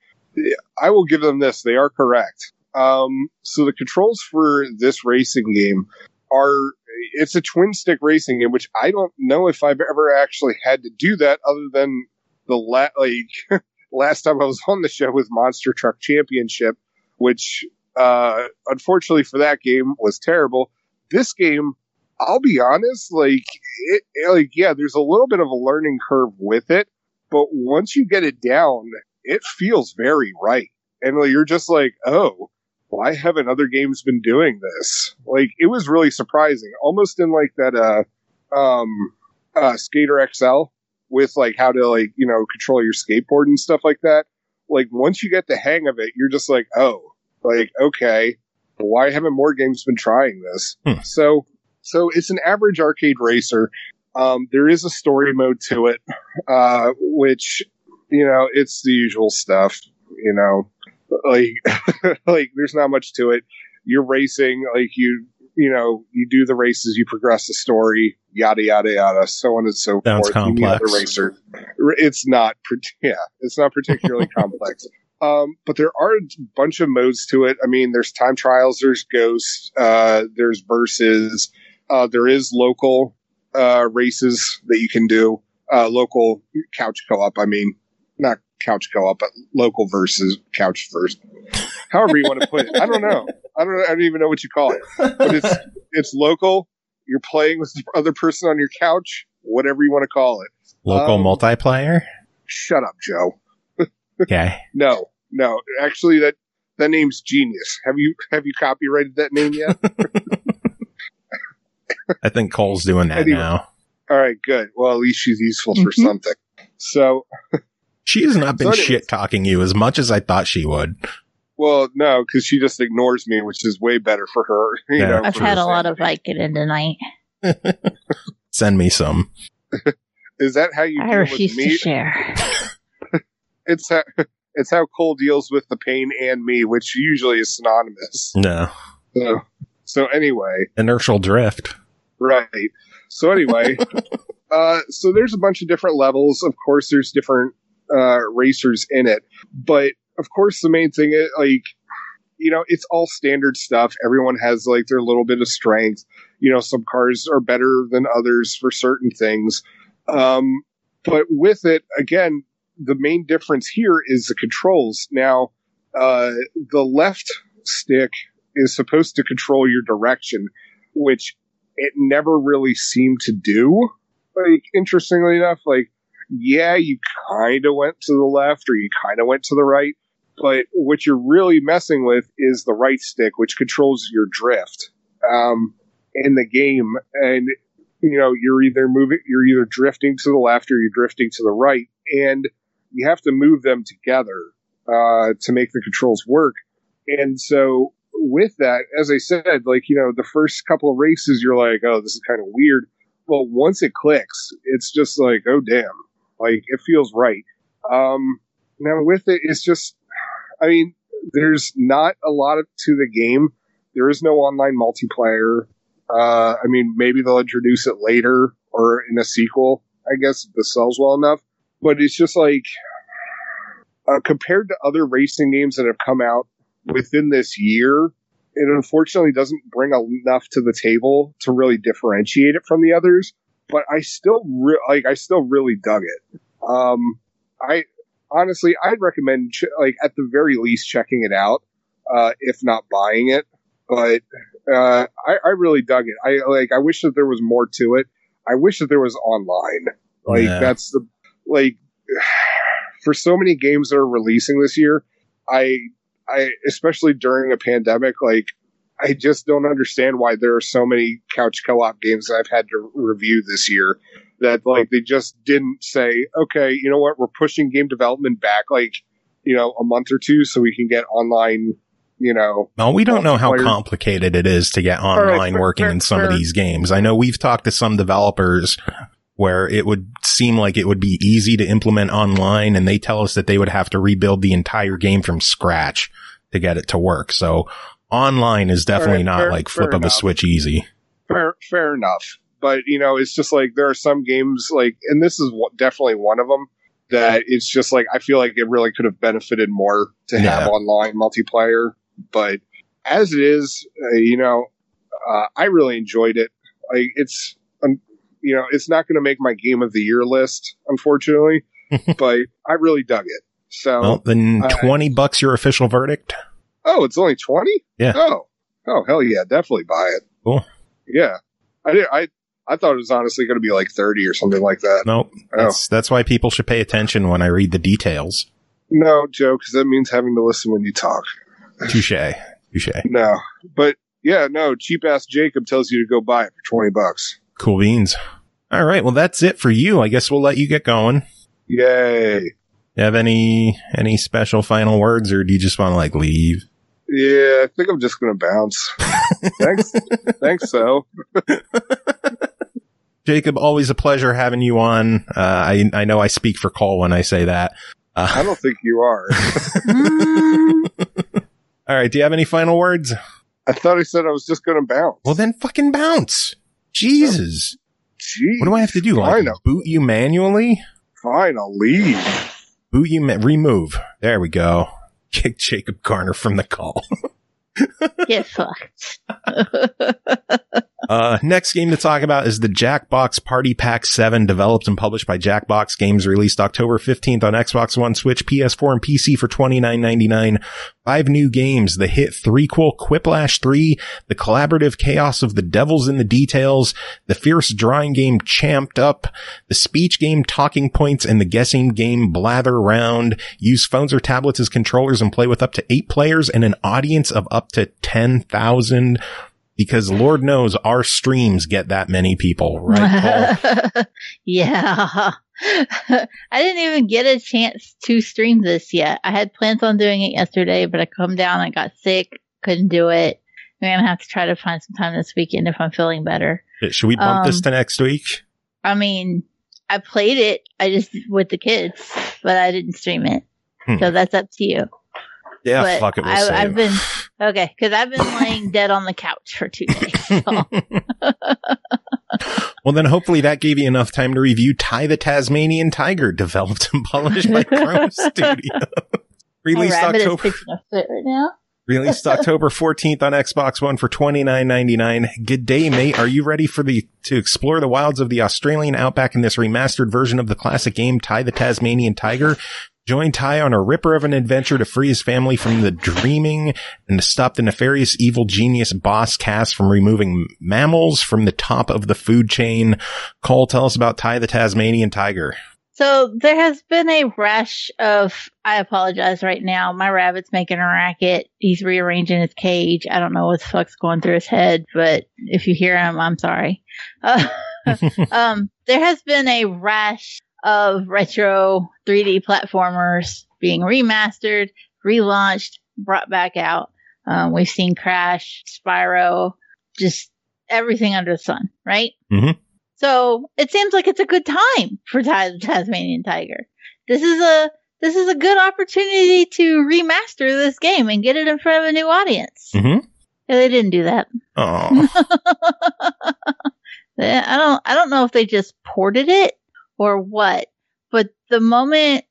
I will give them this. They are correct. Um, so the controls for this racing game are, it's a twin stick racing game, which I don't know if I've ever actually had to do that other than the la- like last time I was on the show with Monster Truck Championship, which, uh, unfortunately for that game was terrible. This game, I'll be honest, like, it, like, yeah, there's a little bit of a learning curve with it, but once you get it down, it feels very right. And like, you're just like, oh, why haven't other games been doing this? Like, it was really surprising. Almost in like that, uh, um, uh, Skater X L with like how to like, you know, control your skateboard and stuff like that. Like, once you get the hang of it, you're just like, oh, like, okay, why haven't more games been trying this? Hmm. So, so it's an average arcade racer. Um, there is a story mode to it, uh, which, you know, it's the usual stuff, you know, like, like there's not much to it. you're racing, like you, you know, you do the races, you progress the story, yada, yada, yada, so on and so Sounds forth. complex. You meet other racer. It's not, yeah, it's not particularly complex. Um, but there are a bunch of modes to it. I mean, there's time trials, there's ghosts, uh, there's versus, uh, there is local, uh, races that you can do, uh, local couch co-op. I mean, not couch co-op, but local versus couch versus, however you want to put it. I don't know. I don't, I don't even know what you call it, but it's, it's local. You're playing with the other person on your couch, whatever you want to call it. Local um, multiplayer? Shut up, Joe. Okay. No. No, actually, that that name's genius. Have you have you copyrighted that name yet? I think Cole's doing that anyway. Now. All right, good. Well, at least she's useful for Mm-hmm. something. So she has not been so shit talking you as much as I thought she would. Well, no, because she just ignores me, which is way better for her. You Yeah. know, I've for had her a lot family. of Vicodin tonight. Send me some. Is that how you I deal refuse with to me? share. It's how it's how Cole deals with the pain and me, which usually is synonymous. No. So, so anyway, Inertial drift. right. So anyway, uh, so there's a bunch of different levels. Of course, there's different uh, racers in it, but of course, the main thing is like, you know, it's all standard stuff. Everyone has like their little bit of strength. You know, some cars are better than others for certain things. Um, but with it, again, the main difference here is the controls. Now, uh, the left stick is supposed to control your direction, which it never really seemed to do. Like, interestingly enough, like, yeah, you kind of went to the left or you kind of went to the right, but what you're really messing with is the right stick, which controls your drift, um, in the game. And, you know, you're either moving, you're either drifting to the left or you're drifting to the right. And you have to move them together, uh, to make the controls work. And so with that, as I said, like, you know, the first couple of races, you're like, oh, this is kind of weird. But once it clicks, it's just like, oh, damn, like it feels right. Um, now with it, it's just, I mean, there's not a lot of, to the game. There is no online multiplayer. Uh, I mean, maybe they'll introduce it later or in a sequel, I guess, if this sells well enough. But it's just like, uh, compared to other racing games that have come out within this year, it unfortunately doesn't bring enough to the table to really differentiate it from the others. But I still re- like, I still really dug it. Um, I honestly, I'd recommend, ch- like, at the very least, checking it out, uh, if not buying it. But uh, I, I really dug it. I like. I wish that there was more to it. I wish that there was online. Like, Yeah. that's the like. For so many games that are releasing this year, I, I especially during a pandemic, like, I just don't understand why there are so many couch co-op games that I've had to review this year that, like, they just didn't say, okay, you know what, we're pushing game development back, like, you know, a month or two so we can get online, you know. Well, we don't know how multiplayer. complicated it is to get All right, online fair- working fair- in some fair. of these games. I know we've talked to some developers where it would seem like it would be easy to implement online, and they tell us that they would have to rebuild the entire game from scratch to get it to work. So online is definitely Fair- not fair- like flip fair of a enough. switch easy. Fair, fair enough. But, you know, it's just like there are some games like, and this is what, definitely one of them, that it's just like, I feel like it really could have benefited more to have Yeah. online multiplayer. But as it is, uh, you know, uh, I really enjoyed it. Like, it's, um, you know, it's not going to make my game of the year list, unfortunately, but I really dug it. So, Well, then uh, twenty bucks your official verdict. oh, it's only twenty? Yeah. Oh, oh, hell yeah, definitely buy it. Cool. Yeah. I did, I, I thought it was honestly going to be like thirty or something like that. Nope. Oh. That's, that's why people should pay attention when I read the details. No, Joe, because that means having to listen when you talk. Touche. Touche. No, but yeah, no, cheap ass Jacob tells you to go buy it for twenty bucks. Cool beans. All right. Well, that's it for you. I guess we'll let you get going. Yay. You have any, any special final words, or do you just want to like leave? Yeah, I think I'm just going to bounce. Thanks. Thanks, so. Jacob, always a pleasure having you on. Uh, I, I know I speak for Cole when I say that. Uh, I don't think you are. Mm, all right. Do you have any final words? I thought I said I was just going to bounce. Well, then fucking bounce. Jesus. Jeez. What do I have to do? Like, boot you manually? Fine, I'll leave. Boot you, ma- remove. There we go. Kick Jacob Garner from the call. Get fucked. uh, next game to talk about is the Jackbox Party Pack seven, developed and published by Jackbox Games, released October fifteenth on Xbox One, Switch, P S four, and P C for twenty-nine ninety-nine. Five new games: the hit threequel Quiplash three, the collaborative chaos of the Devil's in the Details, the fierce drawing game Champed Up, the speech game Talking Points, and the guessing game Blather Round. Use phones or tablets as controllers and play with up to eight players and an audience of up to ten thousand. Because Lord knows our streams get that many people, right, Paul? Yeah. I didn't even get a chance to stream this yet. I had plans on doing it yesterday, but I come down and got sick. Couldn't do it. I'm going to have to try to find some time this weekend if I'm feeling better. Should we bump um, this to next week? I mean, I played it. I just with the kids, but I didn't stream it. Hmm. So that's up to you. Yeah, but fuck it. We'll I, I've been okay because I've been laying dead on the couch for two days. So. Well, then hopefully that gave you enough time to review Ty the Tasmanian Tiger, developed and published by Chrome Studio. Released October. Is a fit right now. Released October fourteenth on Xbox One for twenty-nine ninety-nine. Good day, mate. Are you ready for the to explore the wilds of the Australian outback in this remastered version of the classic game Ty the Tasmanian Tiger? Join Ty on a ripper of an adventure to free his family from the dreaming and to stop the nefarious evil genius boss Cass from removing mammals from the top of the food chain. Cole, tell us about Ty the Tasmanian Tiger. So there has been a rush of, I apologize right now, my rabbit's making a racket. He's rearranging his cage. I don't know what the fuck's going through his head, but if you hear him, I'm sorry. Uh, um, there has been a rash of retro three D platformers being remastered, relaunched, brought back out. Um, we've seen Crash, Spyro, just everything under the sun, right? Mm-hmm. So it seems like it's a good time for Ty the Tasmanian Tiger. This is a this is a good opportunity to remaster this game and get it in front of a new audience. Mm-hmm. Yeah, they didn't do that. Oh, I don't I don't know if they just ported it or what, but the moment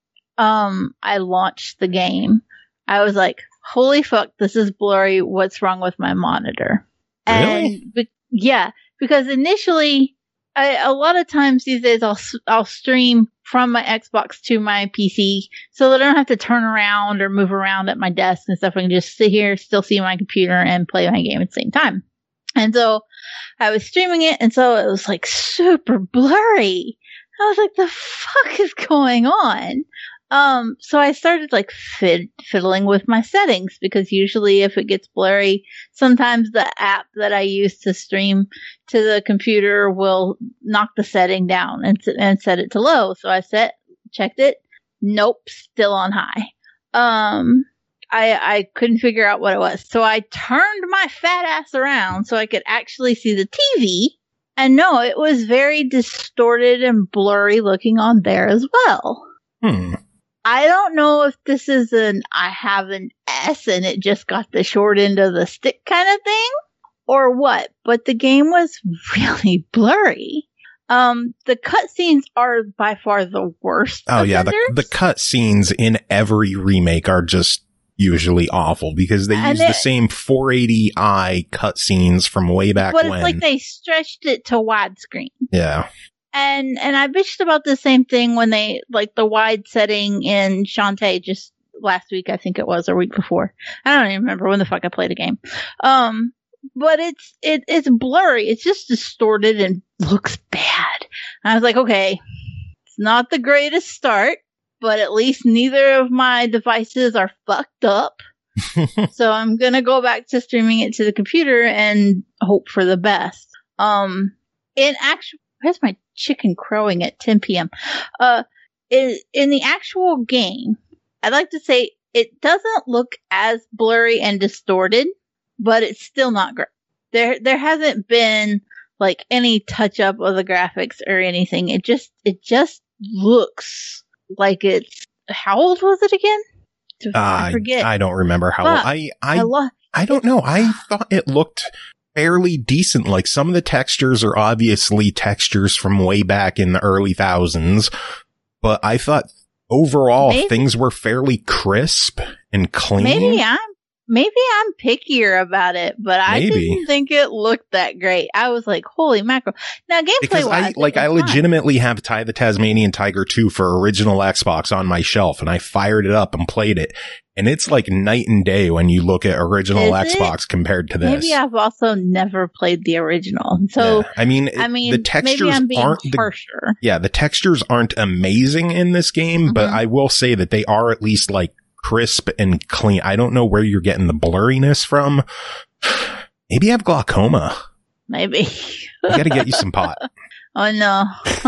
um I launched the game, I was like, holy fuck, this is blurry. What's wrong with my monitor? Really? And be- yeah, because initially, I, a lot of times these days I'll I'll stream from my Xbox to my P C so that I don't have to turn around or move around at my desk and stuff. I can just sit here, still see my computer, and play my game at the same time. And so I was streaming it, and so it was like super blurry. I was like, the fuck is going on? Um, so I started like fid- fiddling with my settings because usually if it gets blurry, sometimes the app that I use to stream to the computer will knock the setting down and, and set it to low. So I set, checked it. Nope. Still on high. Um, I, I couldn't figure out what it was. So I turned my fat ass around so I could actually see the T V. And no, it was very distorted and blurry looking on there as well. Hmm. I don't know if this is an I have an S and it just got the short end of the stick kind of thing or what, but the game was really blurry. Um, the cutscenes are by far the worst. Oh yeah, the, the cutscenes in every remake are just usually awful because they and use it, the same four eighty i cutscenes from way back but when. But it's like they stretched it to widescreen. Yeah. And and I bitched about the same thing when they, like, the wide setting in Shantae just last week, I think it was, or week before. I don't even remember when the fuck I played the game. Um, but it's, it, it's blurry. It's just distorted and looks bad. And I was like, okay, it's not the greatest start, but at least neither of my devices are fucked up. So I'm gonna go back to streaming it to the computer and hope for the best. Um, in actual, where's my chicken crowing at ten p.m. Uh, in, in the actual game, I'd like to say it doesn't look as blurry and distorted, but it's still not great. There, there hasn't been like any touch up of the graphics or anything. It just, it just looks like it's, how old was it again? Uh, I forget. I don't remember how Fuck. old. I, I, I, lo- I don't know. I thought it looked fairly decent. Like, some of the textures are obviously textures from way back in the early thousands, but I thought overall Maybe. things were fairly crisp and clean. Maybe I'm maybe I'm pickier about it, but I Maybe. didn't think it looked that great. I was like, holy mackerel. Now, gameplay Because I, wise, like, I legitimately have Ty the Tasmanian Tiger two for original Xbox on my shelf, and I fired it up and played it. And it's like night and day when you look at original Is Xbox it? compared to this. Maybe I've also never played the original. So, Yeah. I mean, I mean, the textures maybe I'm being aren't the, harsher. yeah, the textures aren't amazing in this game, but Mhm. I will say that they are at least like crisp and clean. I don't know where you're getting the blurriness from. Maybe I have glaucoma. Maybe. I got to get you some pot. Oh no.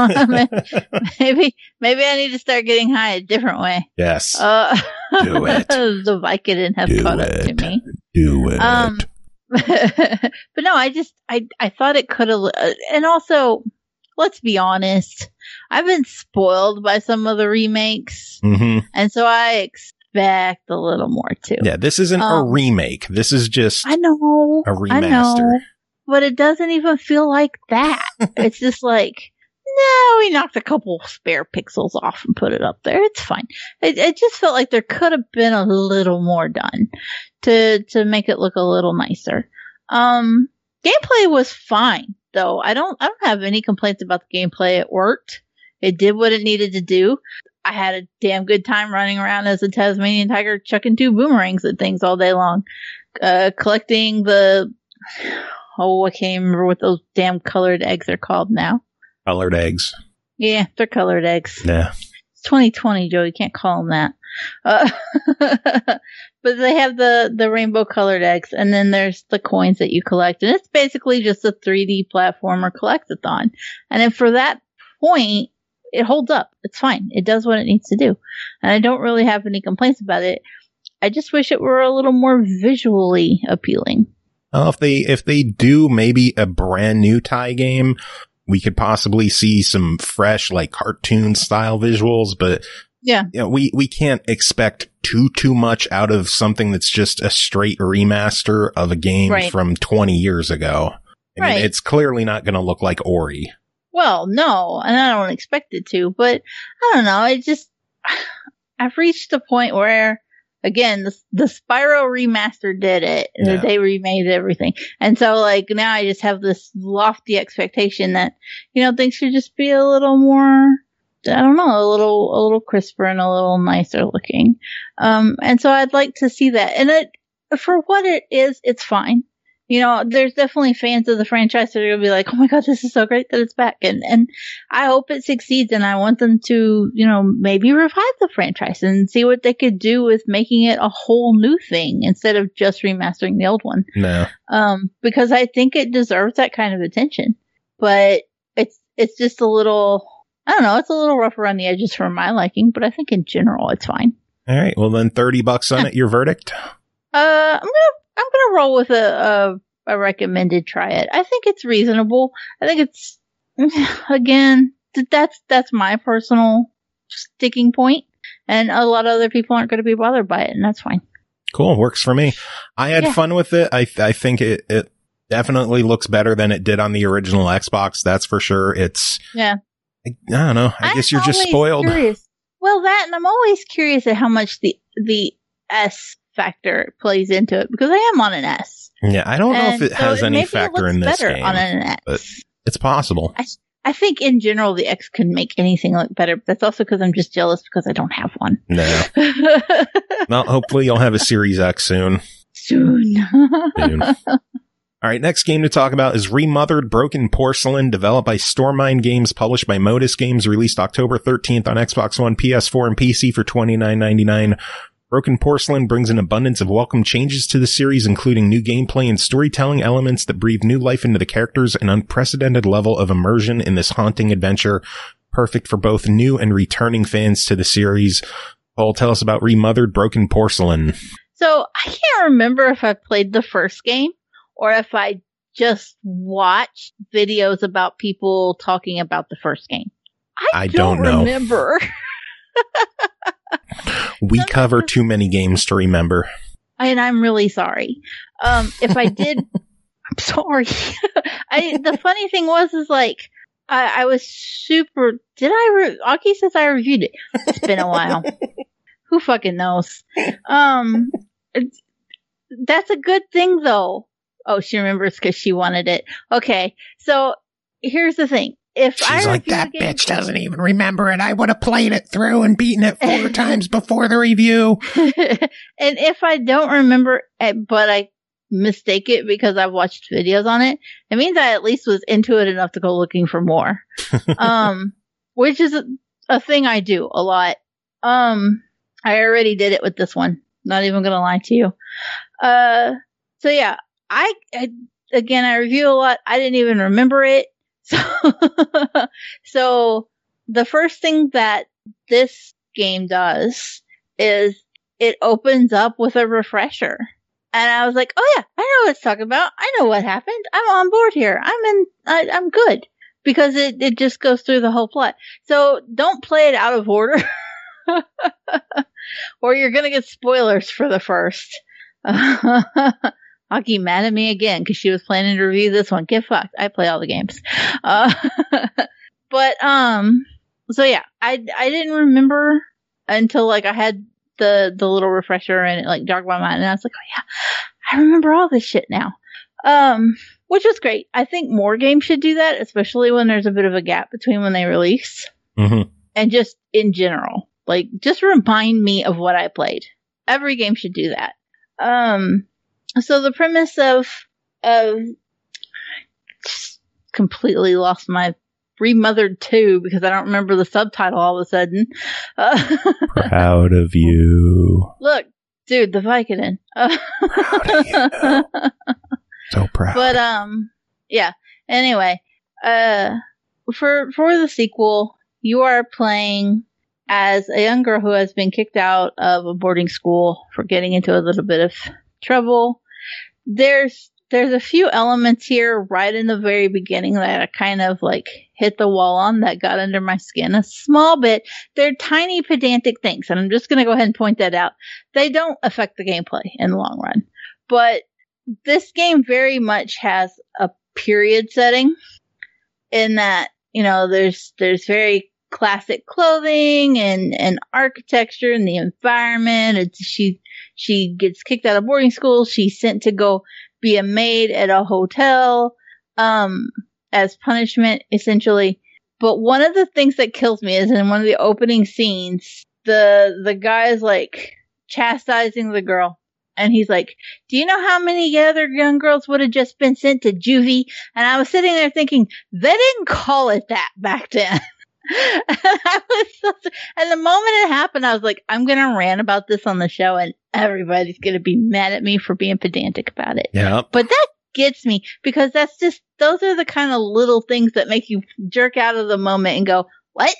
maybe maybe I need to start getting high a different way. Yes. Uh, Do it. The Vicodin have Do caught it. up to me. Do it. Um, but no, I just I I thought it could have, uh, and also, let's be honest, I've been spoiled by some of the remakes, hmm and so I expect a little more too. Yeah, this isn't a Um, remake. This is just I know, a I know, remaster. but it doesn't even feel like that. It's just like, no, we knocked a couple spare pixels off and put it up there. It's fine. It, it just felt like there could have been a little more done to to make it look a little nicer. Um, gameplay was fine though. I don't I don't have any complaints about the gameplay. It worked. It did what it needed to do. I had a damn good time running around as a Tasmanian tiger, chucking two boomerangs at things all day long, uh, collecting the. Oh, I can't remember what those damn colored eggs are called now. Colored eggs. Yeah, they're colored eggs. Yeah. It's twenty twenty, Joe. You can't call them that. Uh, but they have the, the rainbow colored eggs, and then there's the coins that you collect. And it's basically just a three D platformer collectathon. And then for that point, it holds up. It's fine. It does what it needs to do. And I don't really have any complaints about it. I just wish it were a little more visually appealing. Well, if they if they do maybe a brand new Ty game, we could possibly see some fresh, like, cartoon style visuals. But Yeah. you know, we we can't expect too too much out of something that's just a straight remaster of a game Right. from twenty years ago. I mean, Right. it's clearly not going to look like Ori. Well, no, and I don't expect it to, but I don't know. I just, I've reached a point where, again, the, the Spyro remaster did it. Yeah. They remade everything. And so, like, now I just have this lofty expectation that, you know, things should just be a little more, I don't know, a little, a little crisper and a little nicer looking. Um, and so I'd like to see that. And it, for what it is, it's fine. You know, there's definitely fans of the franchise that are going to be like, oh my God, this is so great that it's back. And, and I hope it succeeds, and I want them to, you know, maybe revive the franchise and see what they could do with making it a whole new thing instead of just remastering the old one. No. Um, because I think it deserves that kind of attention, but it's, it's just a little, I don't know, it's a little rough around the edges for my liking, but I think in general it's fine. All right. Well, then thirty bucks on it. Your verdict? Uh, I'm gonna I'm gonna roll with a, a a recommended try it. I think it's reasonable. I think it's again th- that's that's my personal sticking point, and a lot of other people aren't going to be bothered by it, and that's fine. Cool. Works for me. I had Yeah. fun with it. I I think it it definitely looks better than it did on the original Xbox. That's for sure. It's Yeah. I, I don't know. I I'm guess you're just always spoiled. curious. Well, that, and I'm always curious at how much the the S factor plays into it, because I am on an S. Yeah, I don't know And if it so has any maybe it factor looks in this better game. on an S. but it's possible. I, I think in general the X can make anything look better, but that's also because I'm just jealous because I don't have one. No. Well, hopefully you'll have a Series X soon. Soon. Soon. All right, next game to talk about is Remothered Broken Porcelain, developed by Stormine Games, published by Modus Games, released October thirteenth on Xbox One, P S four, and P C for twenty-nine ninety-nine. Broken Porcelain brings an abundance of welcome changes to the series, including new gameplay and storytelling elements that breathe new life into the characters, an unprecedented level of immersion in this haunting adventure, perfect for both new and returning fans to the series. Paul, tell us about Remothered Broken Porcelain. So I can't remember if I played the first game or if I just watched videos about people talking about the first game. I, I don't, don't know. remember. We cover too many games to remember. and I'm really sorry. Um, if I did, I'm sorry. I, the funny thing was, is like, I, I was super, did I, re- Aki says I reviewed it. It's been a while. Who fucking knows? Um, it's, that's a good thing though. Oh, she remembers because she wanted it. Okay. So here's the thing. If She's I like, that game, bitch doesn't even remember it. I would have played it through and beaten it four times before the review. And if I don't remember it, but I mistake it because I've watched videos on it, it means I at least was into it enough to go looking for more. um, which is a, a thing I do a lot. Um, I already did it with this one. Not even gonna lie to you. Uh, so yeah, I, I again, I review a lot. I didn't even remember it. So, so the first thing that this game does is it opens up with a refresher. And I was like, oh yeah, I know what it's talking about. I know what happened. I'm on board here. I'm in, I, I'm good. Because it, it just goes through the whole plot. So don't play it out of order. Or you're gonna get spoilers for the first. Aki mad at me again because she was planning to review this one. Get fucked. I play all the games. Uh, but, um, so yeah, I, I didn't remember until like I had the, the little refresher and it like jogged my mind and I was like, oh yeah, I remember all this shit now. Um, which was great. I think more games should do that, especially when there's a bit of a gap between when they release. Mm-hmm. And just in general, like just remind me of what I played. Every game should do that. Um, So the premise of, of, just completely lost my Remothered two because I don't remember the subtitle all of a sudden. Uh, Proud of you. Look, dude, the Vicodin. Uh, proud of you. So proud. But, um, yeah. Anyway, uh, for, for the sequel, you are playing as a young girl who has been kicked out of a boarding school for getting into a little bit of trouble. There's there's a few elements here right in the very beginning that I kind of like hit the wall on that got under my skin a small bit. They're tiny pedantic things, and I'm just going to go ahead and point that out. They don't affect the gameplay in the long run. But this game very much has a period setting in that, you know, there's there's very classic clothing and, and architecture and the environment. It's, she she gets kicked out of boarding school. She's sent to go be a maid at a hotel um, as punishment, essentially. But one of the things that kills me is in one of the opening scenes, the the guy is like chastising the girl. And he's like, do you know how many other young girls would have just been sent to juvie? And I was sitting there thinking, they didn't call it that back then. And I was so, and the moment it happened, I was like, I'm going to rant about this on the show and everybody's going to be mad at me for being pedantic about it. Yeah. But that gets me because that's just, those are the kind of little things that make you jerk out of the moment and go, what?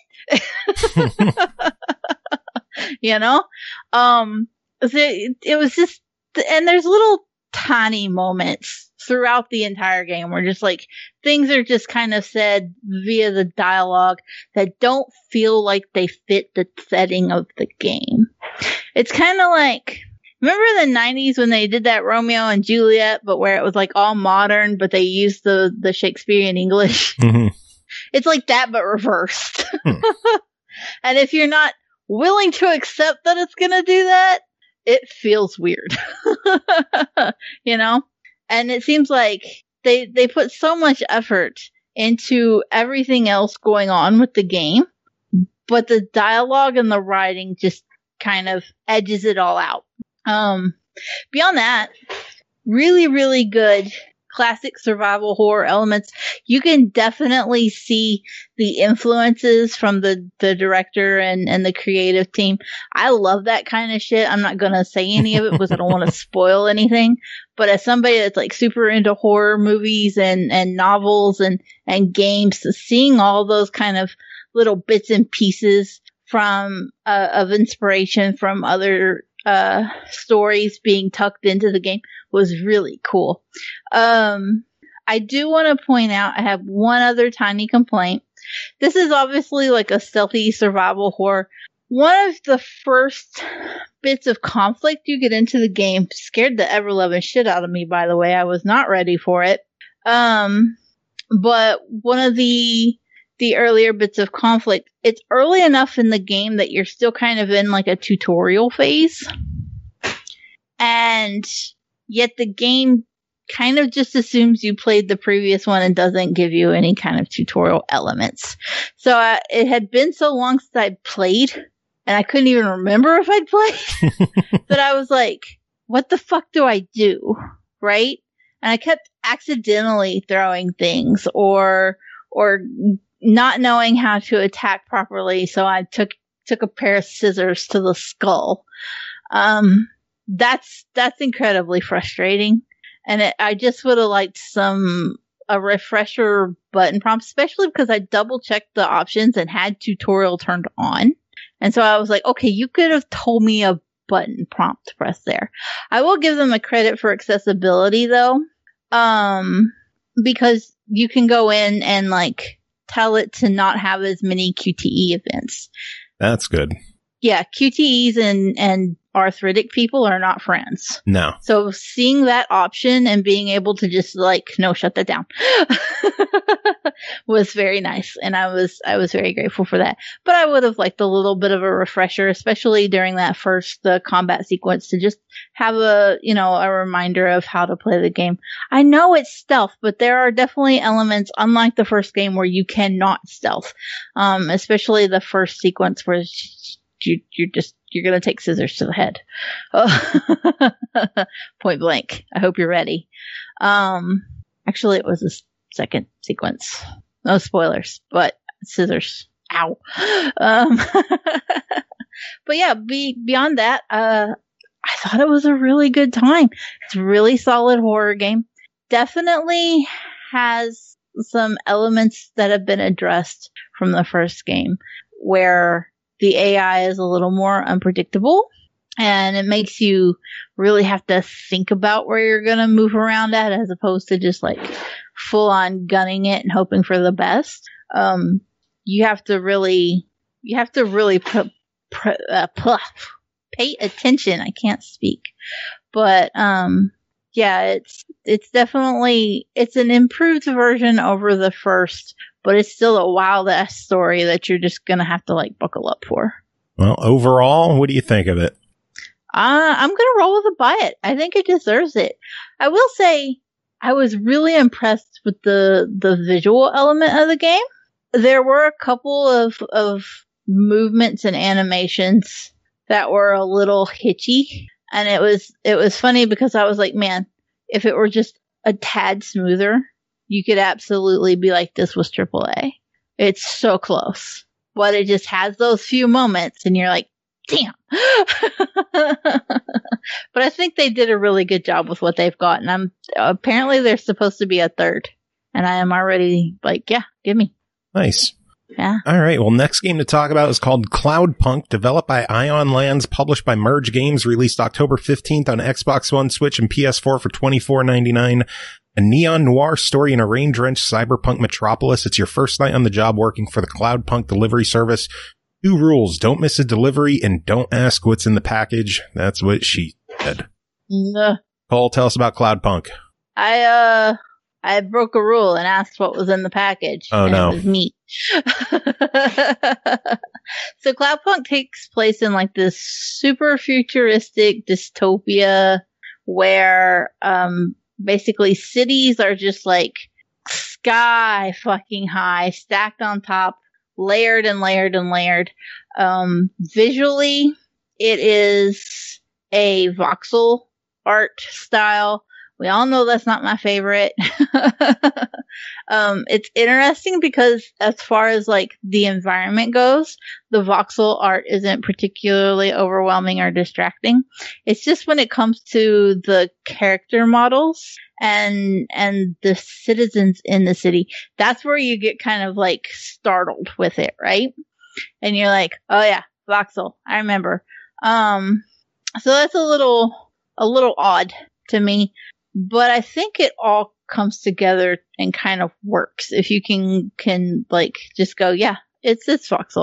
You know? Um, so it, it was just, and there's little tiny moments throughout the entire game where just like things are just kind of said via the dialogue that don't feel like they fit the setting of the game. It's kind of like, remember the nineties when they did that Romeo and Juliet, but where it was like all modern, but they used the, the Shakespearean English? Mm-hmm. It's like that, but reversed. Hmm. And if you're not willing to accept that it's going to do that, it feels weird. You know? And it seems like they they put so much effort into everything else going on with the game, but the dialogue and the writing just kind of edges it all out. Um, beyond that, really, really good classic survival horror elements. You can definitely see the influences from the, the director and, and the creative team. I love that kind of shit. I'm not going to say any of it because I don't want to spoil anything. But as somebody that's like super into horror movies and, and novels and, and games, seeing all those kind of little bits and pieces from, uh, of inspiration from other, uh, stories being tucked into the game was really cool. Um, I do want to point out, I have one other tiny complaint. This is obviously like a stealthy survival horror. one of the first bits of conflict you get into the game scared the ever-loving shit out of me, by the way. I was not ready for it. Um, but one of the the earlier bits of conflict, it's early enough in the game that you're still kind of in like a tutorial phase. And yet the game kind of just assumes you played the previous one and doesn't give you any kind of tutorial elements. So uh, it had been so long since I'd played, and I couldn't even remember if I'd played, that I was like, what the fuck do I do? Right? And I kept accidentally throwing things or or not knowing how to attack properly, so I took took a pair of scissors to the skull. Um, that's that's incredibly frustrating. And it, I just would have liked some, a refresher button prompt, especially because I double checked the options and had tutorial turned on. And so I was like, okay, you could have told me a button prompt to press there. I will give them a credit for accessibility though. Um, because you can go in and like tell it to not have as many Q T E events. That's good. Yeah, Q T Es and, and arthritic people are not friends. No. So seeing that option and being able to just like, no, shut that down was very nice. And I was, I was very grateful for that. But I would have liked a little bit of a refresher, especially during that first uh, combat sequence, to just have a, you know, a reminder of how to play the game. I know it's stealth, but there are definitely elements, unlike the first game, where you cannot stealth. Um, especially the first sequence where you, you're just, you're going to take scissors to the head. Oh. Point blank. I hope you're ready. Um, actually, it was the second sequence. No spoilers, but scissors. Ow. Um, but yeah, be, beyond that, uh, I thought it was a really good time. It's a really solid horror game. Definitely has some elements that have been addressed from the first game, where the A I is a little more unpredictable, and it makes you really have to think about where you're going to move around at, as opposed to just like full on gunning it and hoping for the best. Um, you have to really, you have to really put, pr- uh, puh, pay attention. I can't speak, but, um, yeah, it's, it's definitely, it's an improved version over the first, but it's still a wild ass story that you're just going to have to like buckle up for. Well, overall, what do you think of it? Uh, I'm going to roll with a buy it. I think it deserves it. I will say I was really impressed with the, the visual element of the game. There were a couple of, of movements and animations that were a little hitchy. And it was, it was funny because I was like, man, if it were just a tad smoother, you could absolutely be like, this was triple A. It's so close. But it just has those few moments and you're like, damn. But I think they did a really good job with what they've got. And I'm, apparently there's supposed to be a third. And I am already like, yeah, give me. Nice. Yeah. All right. Well, next game to talk about is called Cloudpunk, developed by Ion Lands, published by Merge Games, released October fifteenth on Xbox One, Switch, and P S four for twenty-four ninety-nine. A neon noir story in a rain-drenched cyberpunk metropolis. It's your first night on the job working for the Cloudpunk delivery service. Two rules: don't miss a delivery and don't ask what's in the package. That's what she said. Uh, Cole, tell us about Cloudpunk. I, uh, I broke a rule and asked what was in the package. Oh, and no. It was meat. So Cloudpunk takes place in like this super futuristic dystopia where, um, basically cities are just like sky fucking high, stacked on top, layered and layered and layered. Um, visually, it is a voxel art style. We all know that's not my favorite. um, it's interesting because as far as like the environment goes, the voxel art isn't particularly overwhelming or distracting. It's just when it comes to the character models and, and the citizens in the city, that's where you get kind of like startled with it, right? And you're like, oh yeah, voxel. I remember. Um, so that's a little, a little odd to me. But I think it all comes together and kind of works if you can, can like just go, yeah, it's, it's voxel art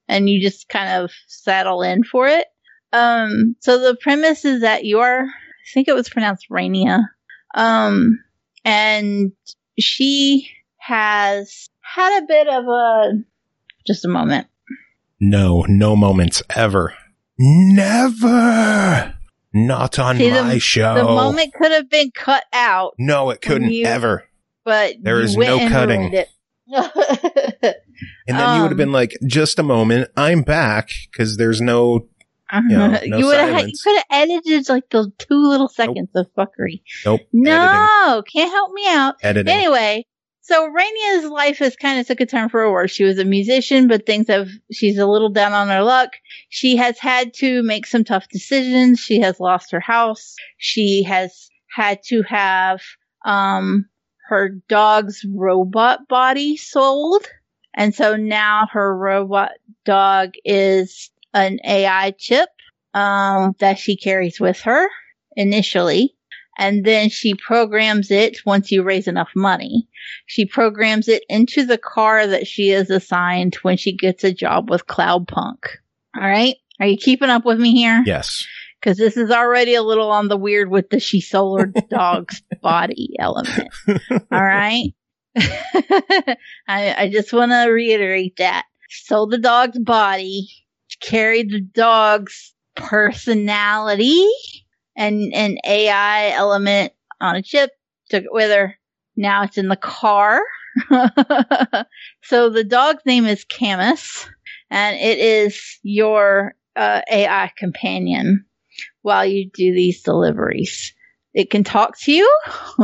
and you just kind of settle in for it. Um, so the premise is that you're, I think it was pronounced Rainia, um, and she has had a bit of a, just a moment. No, no moments ever. Never. Not on See, my the, show. The moment could have been cut out. No, it couldn't you, ever. But there is went no and cutting. ruined it. And then um, you would have been like, just a moment, I'm back, because there's no, uh-huh. you know, no you would have silence. you could have edited like the two little seconds nope. of fuckery. Nope. No, Editing. Can't help me out. Editing. Anyway, so Rainia's life has kind of took a turn for a worse. She was a musician, but things have, she's a little down on her luck. She has had to make some tough decisions. She has lost her house. She has had to have, um, her dog's robot body sold. And so now her robot dog is an A I chip, um, that she carries with her initially. And then she programs it once you raise enough money. She programs it into the car that she is assigned when she gets a job with Cloudpunk. All right. Are you keeping up with me here? Yes. Because this is already a little on the weird with the she sold her dog's body element. All right. I, I just want to reiterate that. Sold the dog's body, carried the dog's personality and an A I element on a chip, took it with her. Now it's in the car. So the dog's name is Camus, and it is your uh, A I companion while you do these deliveries. It can talk to you.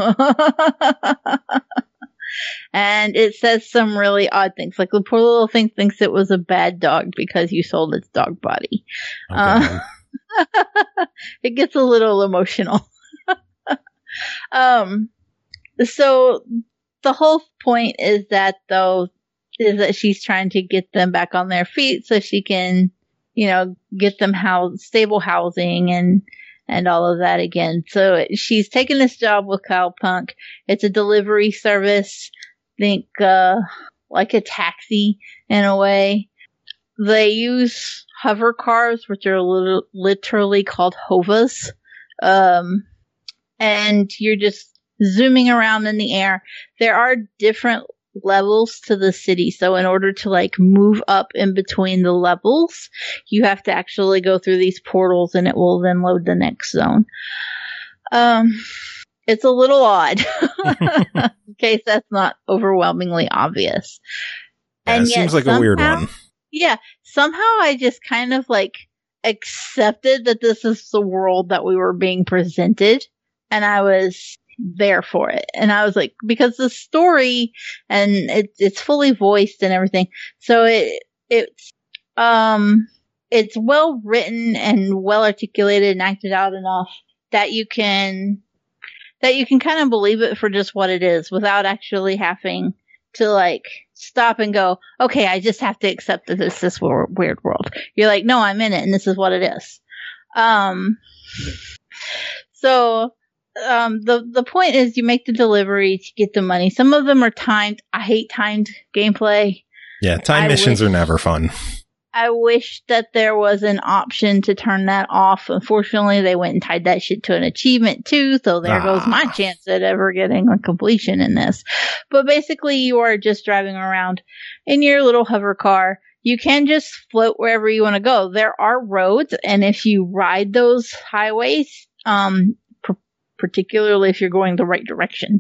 And it says some really odd things. Like the poor little thing thinks it was a bad dog because you sold its dog body. Okay. Uh, it gets a little emotional. um, so the whole point is that though, is that she's trying to get them back on their feet so she can, you know, get them house, stable housing and, and all of that again. So she's taken this job with Cloudpunk. It's a delivery service. Think, uh, like a taxi in a way. They use hover cars, which are li- literally called hovas. Um, and you're just zooming around in the air. There are different levels to the city. So in order to like move up in between the levels, you have to actually go through these portals and it will then load the next zone. Um, it's a little odd in case that's not overwhelmingly obvious. Yeah, and it seems like somehow, a weird one. Yeah. Somehow I just kind of like accepted that this is the world that we were being presented, and I was there for it. And I was like, because the story and it, it's fully voiced and everything. So it, it's, um, it's well written and well articulated and acted out enough that you can, that you can kind of believe it for just what it is without actually having to like stop and go, okay, I just have to accept that this is this weird world. You're like, no, I'm in it and this is what it is. Um, so, Um, the, the point is you make the delivery to get the money. Some of them are timed. I hate timed gameplay. Yeah, time I missions wish, are never fun. I wish that there was an option to turn that off. Unfortunately, they went and tied that shit to an achievement too, so there ah. goes my chance at ever getting a completion in this. But basically, you are just driving around in your little hover car. You can just float wherever you want to go. There are roads, and if you ride those highways, um, particularly if you're going the right direction,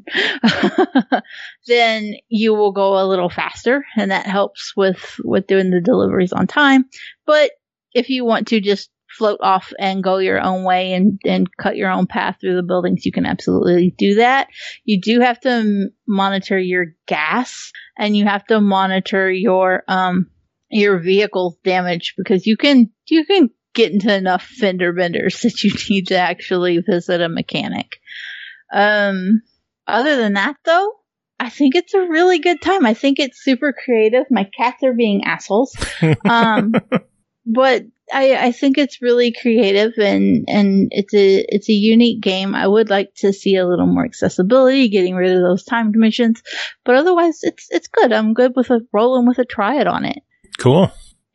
then you will go a little faster, and that helps with, with doing the deliveries on time. But if you want to just float off and go your own way and, and cut your own path through the buildings, you can absolutely do that. You do have to m- monitor your gas, and you have to monitor your, um, your vehicle's damage, because you can, you can get into enough fender benders that you need to actually visit a mechanic. Um, other than that, though, I think it's a really good time. I think it's super creative. My cats are being assholes. Um, but I, I think it's really creative, and, and it's a, it's a unique game. I would like to see a little more accessibility, getting rid of those timed missions, but otherwise it's, it's good. I'm good with a rolling with a try it on it. Cool. Yeah.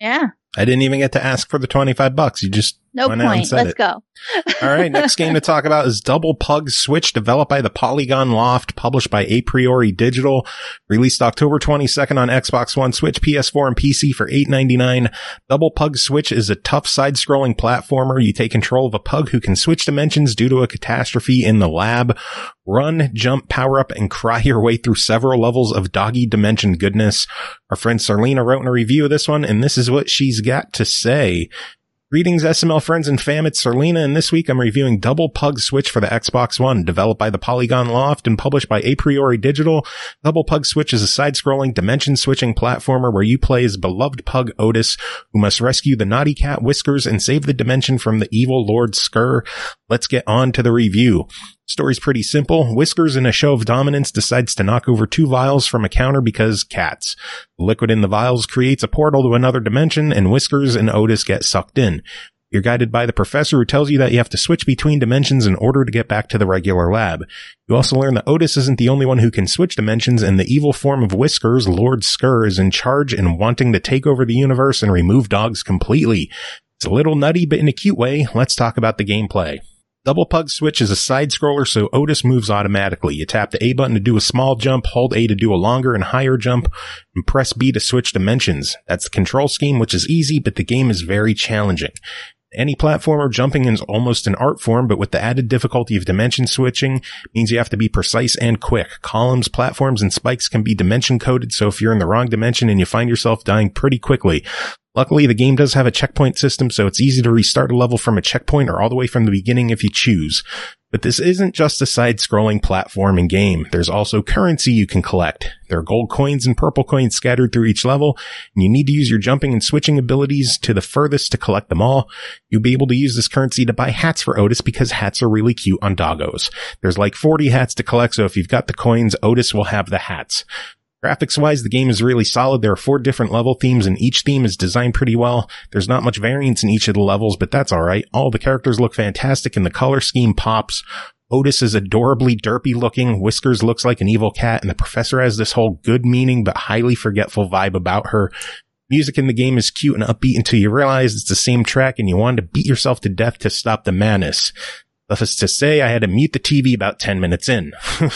I didn't even get to ask for the twenty-five bucks. You just no went out and point. said Let's it. go. All right. Next game to talk about is Double Pug Switch, developed by the Polygon Loft, published by A Priori Digital, released October twenty-second on Xbox One, Switch, P S four, and P C for eight ninety-nine. Double Pug Switch is a tough side-scrolling platformer. You take control of a pug who can switch dimensions due to a catastrophe in the lab. Run, jump, power up, and cry your way through several levels of doggy dimension goodness. Our friend Sarlina wrote in a review of this one, and this is what she's got to say. Greetings, S M L friends and fam. It's Sarlina, and this week I'm reviewing Double Pug Switch for the Xbox One, developed by the Polygon Loft and published by A Priori Digital. Double Pug Switch is a side-scrolling, dimension-switching platformer where you play as beloved pug Otis, who must rescue the naughty cat Whiskers and save the dimension from the evil Lord Skur. Let's get on to the review. Story's pretty simple. Whiskers, in a show of dominance, decides to knock over two vials from a counter because cats. The liquid in the vials creates a portal to another dimension, and Whiskers and Otis get sucked in. You're guided by the professor, who tells you that you have to switch between dimensions in order to get back to the regular lab. You also learn that Otis isn't the only one who can switch dimensions, and the evil form of Whiskers, Lord Skur, is in charge and wanting to take over the universe and remove dogs completely. It's a little nutty, but in a cute way. Let's talk about the gameplay. Double Pug Switch is a side-scroller, so Otis moves automatically. You tap the A button to do a small jump, hold A to do a longer and higher jump, and press B to switch dimensions. That's the control scheme, which is easy, but the game is very challenging. Any platformer, jumping is almost an art form, but with the added difficulty of dimension switching, means you have to be precise and quick. Columns, platforms, and spikes can be dimension coded, so if you're in the wrong dimension and you find yourself dying pretty quickly. Luckily, the game does have a checkpoint system, so it's easy to restart a level from a checkpoint or all the way from the beginning if you choose. But this isn't just a side-scrolling platforming game. There's also currency you can collect. There are gold coins and purple coins scattered through each level, and you need to use your jumping and switching abilities to the furthest to collect them all. You'll be able to use this currency to buy hats for Otis because hats are really cute on doggos. There's like forty hats to collect, so if you've got the coins, Otis will have the hats. Graphics-wise, the game is really solid. There are four different level themes, and each theme is designed pretty well. There's not much variance in each of the levels, but that's alright. All the characters look fantastic, and the color scheme pops. Otis is adorably derpy looking, Whiskers looks like an evil cat, and the professor has this whole good-meaning but highly forgetful vibe about her. Music in the game is cute and upbeat until you realize it's the same track and you want to beat yourself to death to stop the madness. Suffice to say, I had to mute the T V about ten minutes in.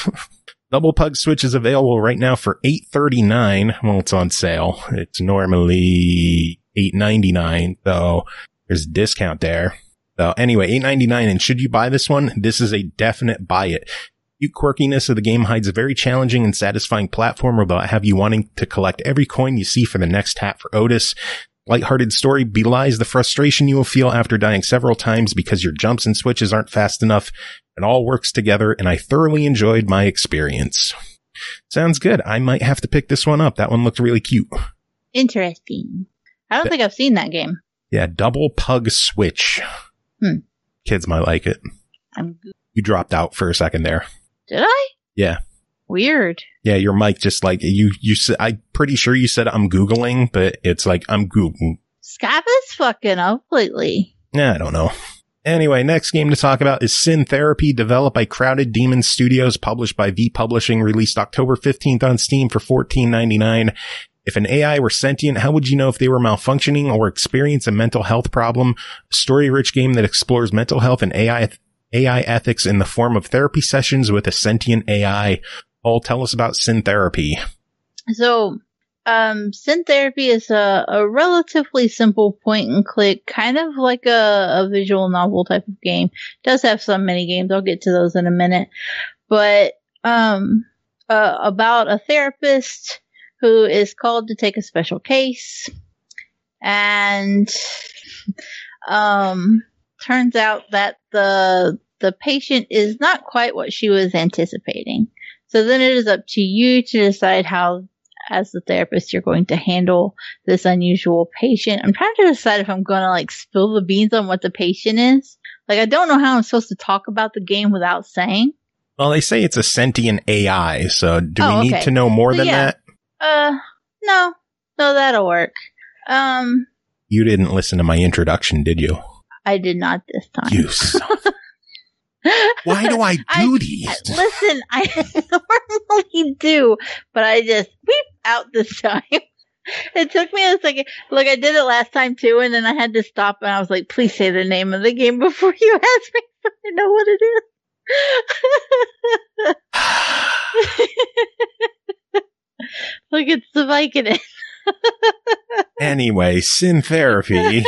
Double Pug Switch is available right now for eight thirty-nine. Well, it's on sale. It's normally eight ninety-nine, so there's a discount there. So anyway, eight ninety-nine, and should you buy this one, this is a definite buy it. The quirkiness of the game hides a very challenging and satisfying platformer without have you wanting to collect every coin you see for the next hat for Otis. Lighthearted story belies the frustration you will feel after dying several times because your jumps and switches aren't fast enough. It all works together, and I thoroughly enjoyed my experience. Sounds good. I might have to pick this one up. That one looked really cute. Interesting. I don't think I've seen that game. Yeah, Double Pug Switch. Hmm. Kids might like it. I'm go- You dropped out for a second there. Did I? Yeah. Weird. Yeah, your mic just like, you, you said, I'm pretty sure you said I'm Googling, but it's like, I'm Googling. Skype is fucking up lately. Yeah, I don't know. Anyway, next game to talk about is Sin Therapy, developed by Crowded Demon Studios, published by V Publishing, released October fifteenth on Steam for fourteen ninety-nine. If an A I were sentient, how would you know if they were malfunctioning or experience a mental health problem? A story-rich game that explores mental health and A I, A I ethics in the form of therapy sessions with a sentient A I. Paul, tell us about Sin Therapy. So, um, Sin Therapy is a, a relatively simple point and click, kind of like a, a visual novel type of game. It does have some mini games. I'll get to those in a minute. But, um, uh, about a therapist who is called to take a special case. And, um, turns out that the, the patient is not quite what she was anticipating. So then it is up to you to decide how, as the therapist, you're going to handle this unusual patient. I'm trying to decide if I'm going to like spill the beans on what the patient is. Like, I don't know how I'm supposed to talk about the game without saying. Well, they say it's a sentient A I, so do Oh, we need okay. to know more So, than yeah. that? Uh, no, no, that'll work. Um, You didn't listen to my introduction, did you? I did not this time. You son of- Why do I do I- these? Listen, I normally do, but I just weep out this time. It took me a second. Like, I did it last time too, and then I had to stop and I was like, please say the name of the game before you ask me so I know what it is. Look, it's the Vicodin. Anyway, Sin Therapy.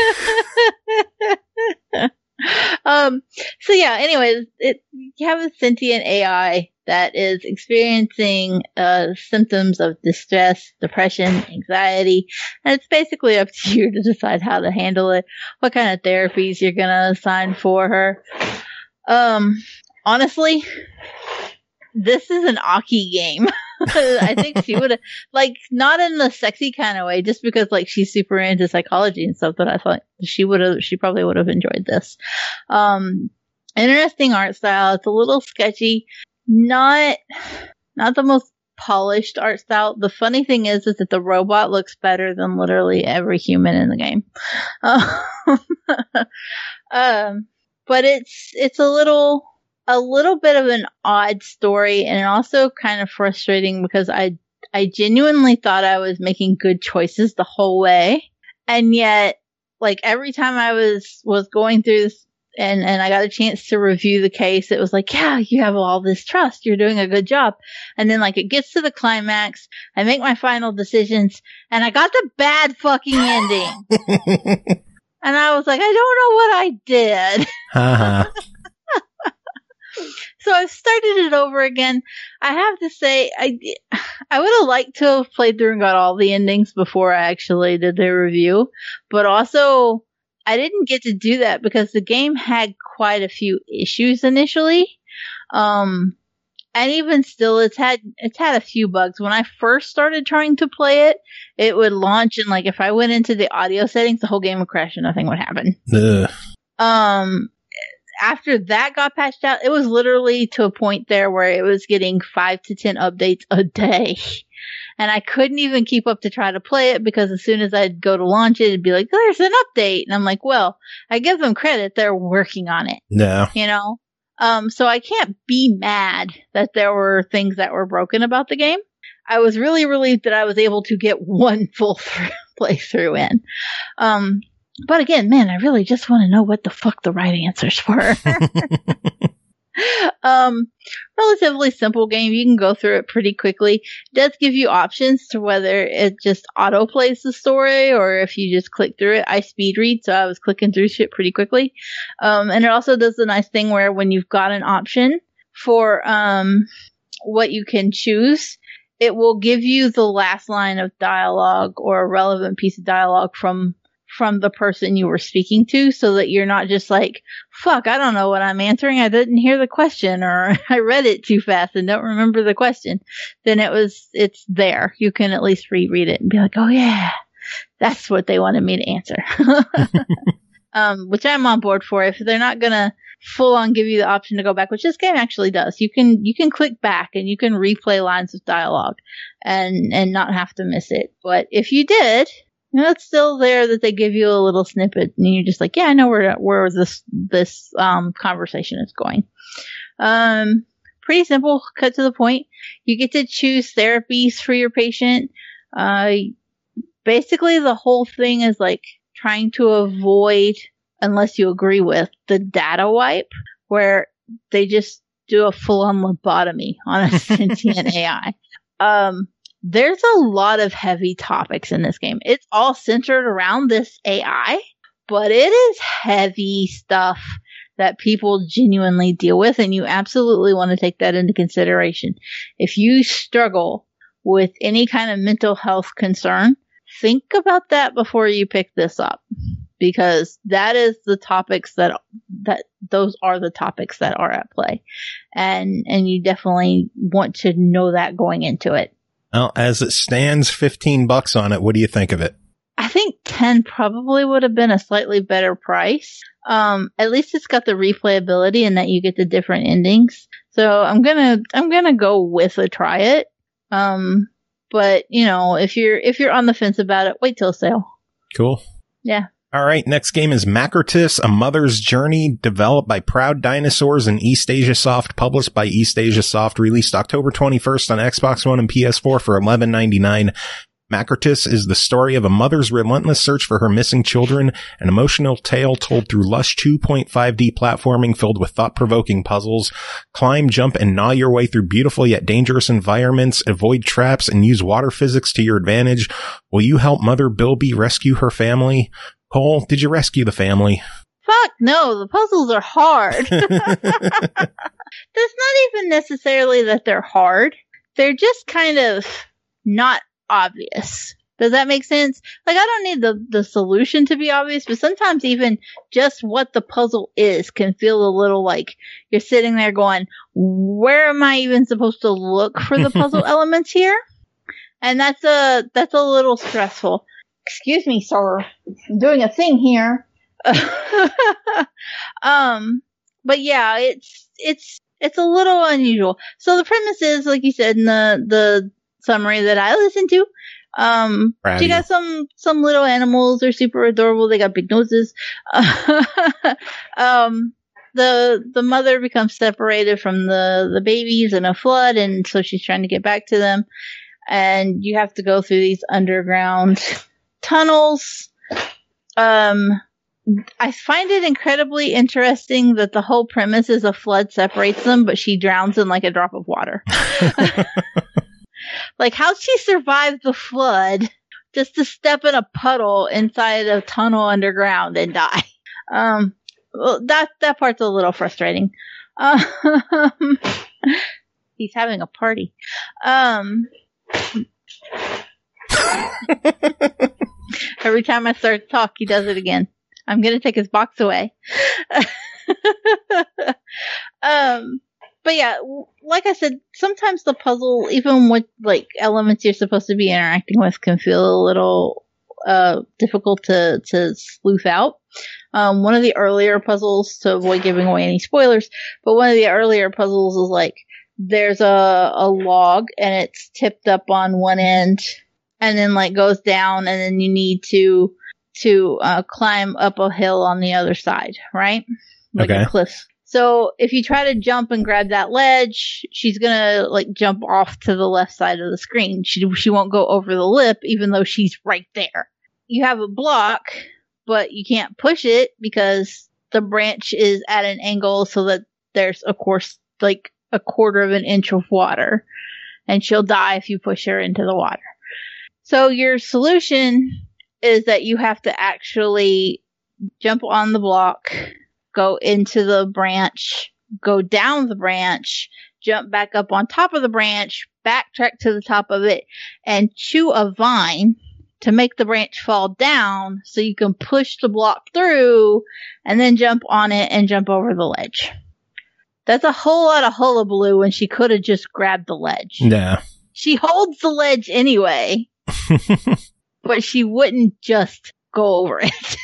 um, so yeah, anyways, it, you have a sentient A I that is experiencing uh, symptoms of distress, depression, anxiety, and it's basically up to you to decide how to handle it, what kind of therapies you're going to assign for her. Um, honestly, this is an Aki game. I think she would have, like, not in the sexy kind of way, just because, like, she's super into psychology and stuff, that I thought she would have, she probably would have enjoyed this. Um, interesting art style. It's a little sketchy. Not, not the most polished art style. The funny thing is, is that the robot looks better than literally every human in the game. Um, um but it's, it's a little, a little bit of an odd story, and also kind of frustrating because I, I genuinely thought I was making good choices the whole way. And yet, like, every time I was, was going through this and, and I got a chance to review the case, it was like, yeah, you have all this trust. You're doing a good job. And then, like, it gets to the climax. I make my final decisions, and I got the bad fucking ending. And I was like, I don't know what I did. Uh-huh. So I've started it over again. I have to say, I, I would have liked to have played through and got all the endings before I actually did the review. But also, I didn't get to do that because the game had quite a few issues initially. Um, and even still, it's had, it's had a few bugs. When I first started trying to play it, it would launch, and, like, if I went into the audio settings, the whole game would crash and nothing would happen. Ugh. Um, After that got patched out, it was literally to a point there where it was getting five to ten updates a day. And I couldn't even keep up to try to play it, because as soon as I'd go to launch it, it'd be like, there's an update. And I'm like, well, I give them credit. They're working on it. No. You know? Um, so I can't be mad that there were things that were broken about the game. I was really relieved that I was able to get one full th- playthrough in. Um, But again, man, I really just want to know what the fuck the right answers were. um, relatively simple game. You can go through it pretty quickly. It does give you options to whether it just auto plays the story or if you just click through it. I speed read, so I was clicking through shit pretty quickly. Um, and it also does the nice thing where when you've got an option for um what you can choose, it will give you the last line of dialogue or a relevant piece of dialogue from from the person you were speaking to, so that you're not just like, fuck, I don't know what I'm answering. I didn't hear the question, or I read it too fast and don't remember the question. Then it was, it's there. You can at least reread it and be like, oh yeah, that's what they wanted me to answer. um, which I'm on board for. If they're not gonna full on give you the option to go back, which this game actually does, you can, you can click back and you can replay lines of dialogue and, and not have to miss it. But if you did, you know, it's still there that they give you a little snippet, and you're just like, yeah, I know where where this this um conversation is going. Um, pretty simple, cut to the point. You get to choose therapies for your patient. Uh, basically, the whole thing is like trying to avoid, unless you agree with, the data wipe, where they just do a full-on lobotomy on a sentient A I. Um. There's a lot of heavy topics in this game. It's all centered around this A I, but it is heavy stuff that people genuinely deal with, and you absolutely want to take that into consideration. If you struggle with any kind of mental health concern, think about that before you pick this up, because that is the topics that that those are the topics that are at play, and and you definitely want to know that going into it. Well, as it stands, fifteen bucks on it. What do you think of it? I think ten probably would have been a slightly better price. Um, at least it's got the replayability and that you get the different endings. So I'm gonna, I'm gonna go with a try it. Um, but you know, if you're, if you're on the fence about it, wait till sale. Cool. Yeah. All right, next game is Macritus, A Mother's Journey, developed by Proud Dinosaurs and East Asia Soft, published by East Asia Soft, released October twenty-first on Xbox One and P S four for eleven ninety-nine. Macritus is the story of a mother's relentless search for her missing children, an emotional tale told through lush two point five D platforming filled with thought-provoking puzzles. Climb, jump, and gnaw your way through beautiful yet dangerous environments, avoid traps, and use water physics to your advantage. Will you help Mother Bilby rescue her family? Cole, did you rescue the family? Fuck no, the puzzles are hard. That's not even necessarily that they're hard. They're just kind of not obvious. Does that make sense? Like, I don't need the, the solution to be obvious, but sometimes even just what the puzzle is can feel a little like you're sitting there going, where am I even supposed to look for the puzzle elements here? And that's a, that's a little stressful. Excuse me, sir. I'm doing a thing here. um, but yeah, it's, it's, it's a little unusual. So the premise is, like you said in the, the summary that I listened to, um, Proud she of got you. some, some little animals. They're super adorable. They got big noses. um, the, the mother becomes separated from the, the babies in a flood. And so she's trying to get back to them. And you have to go through these underground tunnels. Um, I find it incredibly interesting that the whole premise is a flood separates them, but she drowns in like a drop of water. Like, how'd she survive the flood just to step in a puddle inside a tunnel underground and die? Um, well, that, that part's a little frustrating. Um, he's having a party. Um, every time I start to talk, he does it again. I'm going to take his box away. um, but yeah, like I said, sometimes the puzzle, even with like elements you're supposed to be interacting with, can feel a little uh, difficult to, to sleuth out. Um, one of the earlier puzzles, to avoid giving away any spoilers, but one of the earlier puzzles is like, there's a, a log and it's tipped up on one end and then like goes down, and then you need to to uh, climb up a hill on the other side, right? Like Okay. a cliff. So if you try to jump and grab that ledge, she's gonna like jump off to the left side of the screen. She she won't go over the lip, even though she's right there. You have a block, but you can't push it because the branch is at an angle so that there's, of course, like a quarter of an inch of water, and she'll die if you push her into the water. So your solution is that you have to actually jump on the block, go into the branch, go down the branch, jump back up on top of the branch, backtrack to the top of it, and chew a vine to make the branch fall down so you can push the block through and then jump on it and jump over the ledge. That's a whole lot of hullabaloo when she could have just grabbed the ledge. Yeah. She holds the ledge anyway, but she wouldn't just go over it.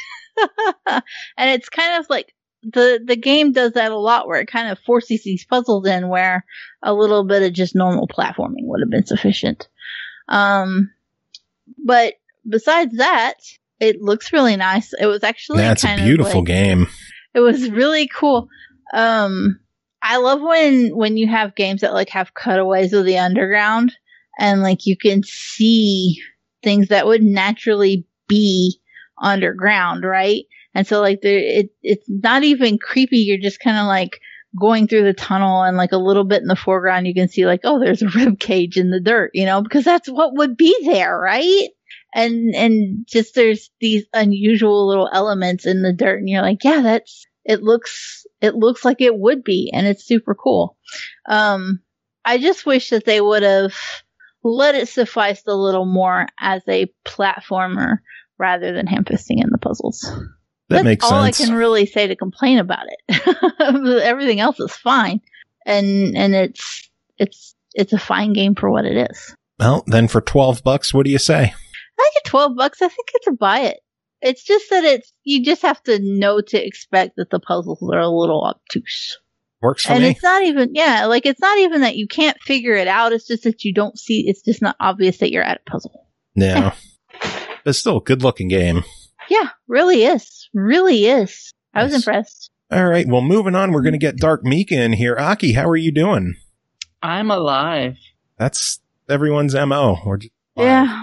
And it's kind of like the the game does that a lot, where it kind of forces these puzzles in where a little bit of just normal platforming would have been sufficient. Um, but besides that, it looks really nice. It was actually That's kind a beautiful of like, game. It was really cool. Um, I love when when you have games that like have cutaways of the underground, and like you can see things that would naturally be underground, right? And so like there, it it's not even creepy. You're just kind of like going through the tunnel, and like a little bit in the foreground you can see like, oh, there's a rib cage in the dirt, you know, because that's what would be there, right? And and just there's these unusual little elements in the dirt, and you're like, yeah, that's it looks it looks like it would be, and it's super cool. Um, I just wish that they would have let it suffice a little more as a platformer rather than ham-fisting in the puzzles. That That's makes all sense. I can really say to complain about it. Everything else is fine, and and it's it's it's a fine game for what it is. Well, then for twelve bucks, what do you say? I think at twelve bucks, I think it's a buy it. It's just that it's you just have to know to expect that the puzzles are a little obtuse. Works for And me. it's not even, yeah, like it's not even that you can't figure it out. It's just that you don't see, it's just not obvious that you're at a puzzle. Yeah. But still, good looking game. Yeah, really is. Really is. I was Nice. impressed. All right. Well, moving on, we're going to get Dark Mika in here. Aki, how are you doing? I'm alive. That's everyone's M O. We're just Yeah.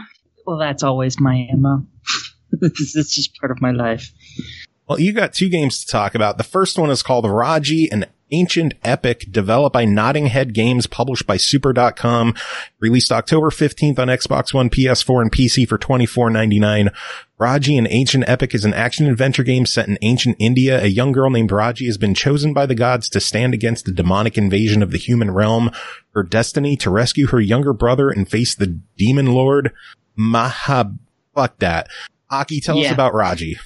Well, that's always my M O. It's just part of my life. Well, you got two games to talk about. The first one is called Raji, an ancient epic developed by Notting Head Games, published by Super dot com, released October fifteenth on Xbox One, P S four, and P C for twenty-four ninety-nine. Raji, an ancient epic, is an action-adventure game set in ancient India. A young girl named Raji has been chosen by the gods to stand against the demonic invasion of the human realm. Her destiny to rescue her younger brother and face the demon lord Maha... Fuck that. Aki, tell Yeah. us about Raji.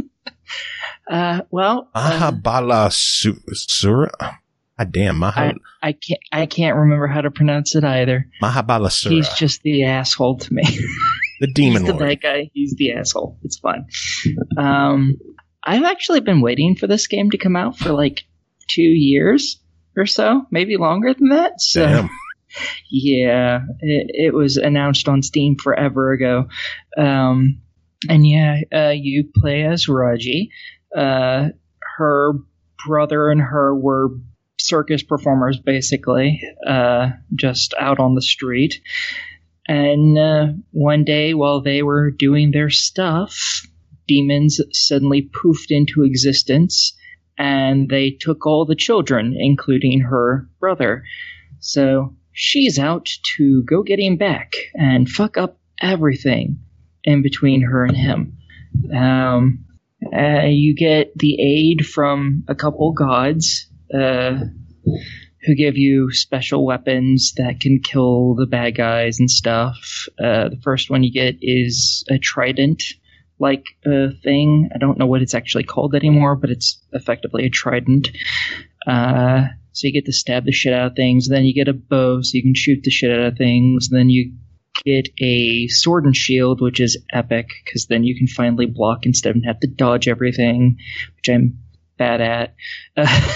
Uh, well, uh, Mahabala Su- Sura? God damn, Maha- I, I can't I can't remember how to pronounce it either. Mahabala Sura. He's just the asshole to me. the demon He's the lord. bad guy. He's the asshole. It's fun. Um, I've actually been waiting for this game to come out for like two years or so, maybe longer than that. So, Damn. yeah, it, it was announced on Steam forever ago. Um, and yeah, uh, you play as Raji. Uh, her brother and her were circus performers, basically, uh, just out on the street. And uh, one day, while they were doing their stuff, demons suddenly poofed into existence, and they took all the children, including her brother. So she's out to go get him back and fuck up everything in between her and him. Um, uh, you get the aid from a couple gods uh, who give you special weapons that can kill the bad guys and stuff. Uh, the first one you get is a trident like uh, thing. I don't know what it's actually called anymore, but it's effectively a trident. Uh, so you get to stab the shit out of things. Then you get a bow so you can shoot the shit out of things. Then you get a sword and shield, which is epic, because then you can finally block instead of have to dodge everything, which I'm bad at. Uh,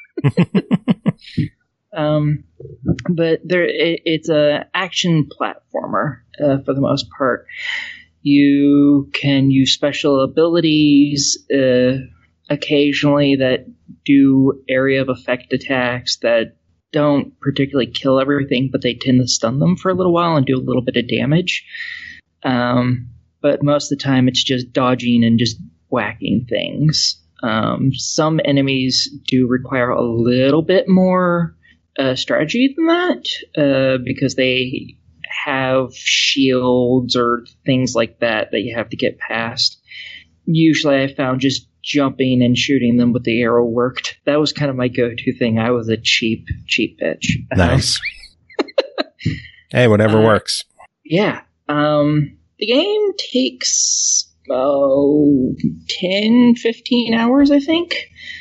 um, but there, it, it's a action platformer uh, for the most part. You can use special abilities uh, occasionally that do area of effect attacks that don't particularly kill everything, but they tend to stun them for a little while and do a little bit of damage. Um, but most of the time it's just dodging and just whacking things. Um, some enemies do require a little bit more uh, strategy than that uh, because they have shields or things like that that you have to get past. Usually I found just jumping and shooting them with the arrow worked. That was kind of my go-to thing. I was a cheap, cheap bitch. Nice. Hey, whatever uh, works. Yeah. Um, the game takes oh, ten, fifteen hours, I think.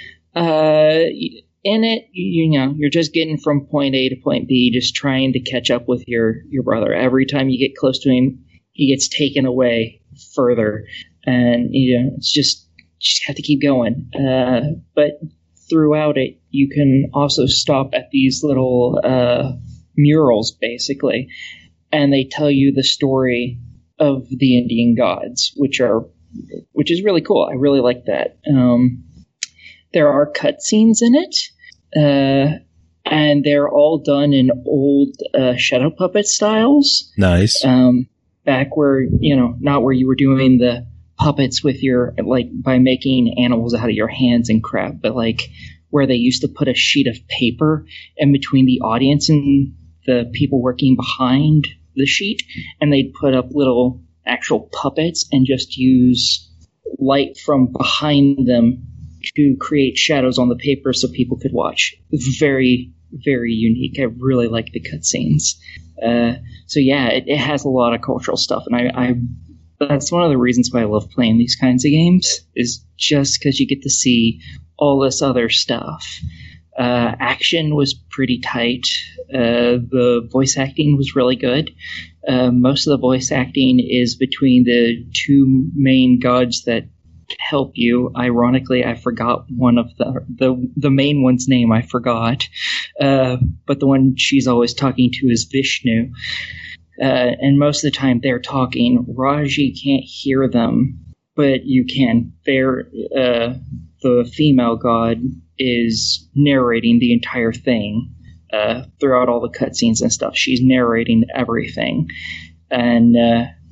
Uh, in it, you, you know, you're just getting from point A to point B, just trying to catch up with your, your brother. Every time you get close to him, he gets taken away further. And, you know, it's just, just have to keep going. Uh, but throughout it, you can also stop at these little uh, murals, basically, and they tell you the story of the Indian gods, which are, which is really cool. I really like that. Um, there are cutscenes in it, uh, and they're all done in old uh, shadow puppet styles. Nice. Um, back where, you know, not where you were doing the puppets with your, like, by making animals out of your hands and crap, but like where they used to put a sheet of paper in between the audience and the people working behind the sheet, and they'd put up little actual puppets and just use light from behind them to create shadows on the paper so people could watch. Very, very unique. I really like the cutscenes. Uh, so yeah, it, it has a lot of cultural stuff, and I, I that's one of the reasons why I love playing these kinds of games, is just because you get to see all this other stuff. Uh, action was pretty tight. Uh, the voice acting was really good. Uh, most of the voice acting is between the two main gods that help you. Ironically, I forgot one of the the, the main one's name. I forgot, uh, but the one she's always talking to is Vishnu. Uh, and most of the time they're talking. Raji can't hear them, but you can. They're, uh, the female god is narrating the entire thing uh, throughout all the cutscenes and stuff. She's narrating everything. And uh,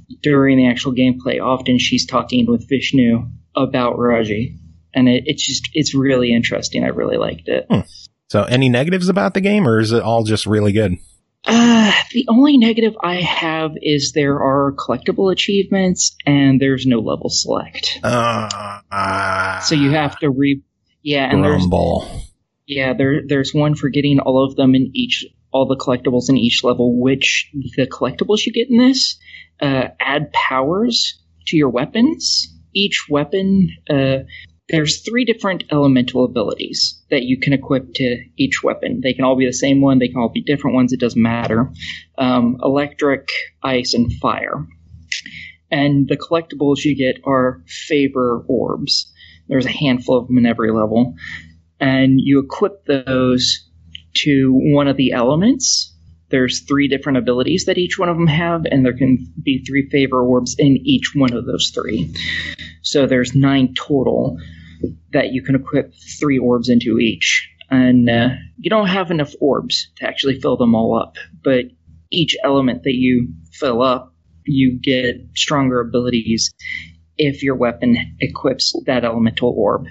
during the actual gameplay, often she's talking with Vishnu about Raji. And it, it's just, it's really interesting. I really liked it. Hmm. So any negatives about the game, or is it all just really good? Uh, the only negative I have is there are collectible achievements and there's no level select. Uh, uh, so you have to re, yeah, and grumble. there's, yeah, there, there's one for getting all of them in each, all the collectibles in each level, which the collectibles you get in this, uh, add powers to your weapons. Each weapon, uh, there's three different elemental abilities that you can equip to each weapon. They can all be the same one. They can all be different ones. It doesn't matter. Um, electric, ice, and fire. And the collectibles you get are favor orbs. There's a handful of them in every level. And you equip those to one of the elements. There's three different abilities that each one of them have, and there can be three favor orbs in each one of those three. So there's nine total that you can equip three orbs into each. And uh, you don't have enough orbs to actually fill them all up. But each element that you fill up, you get stronger abilities if your weapon equips that elemental orb.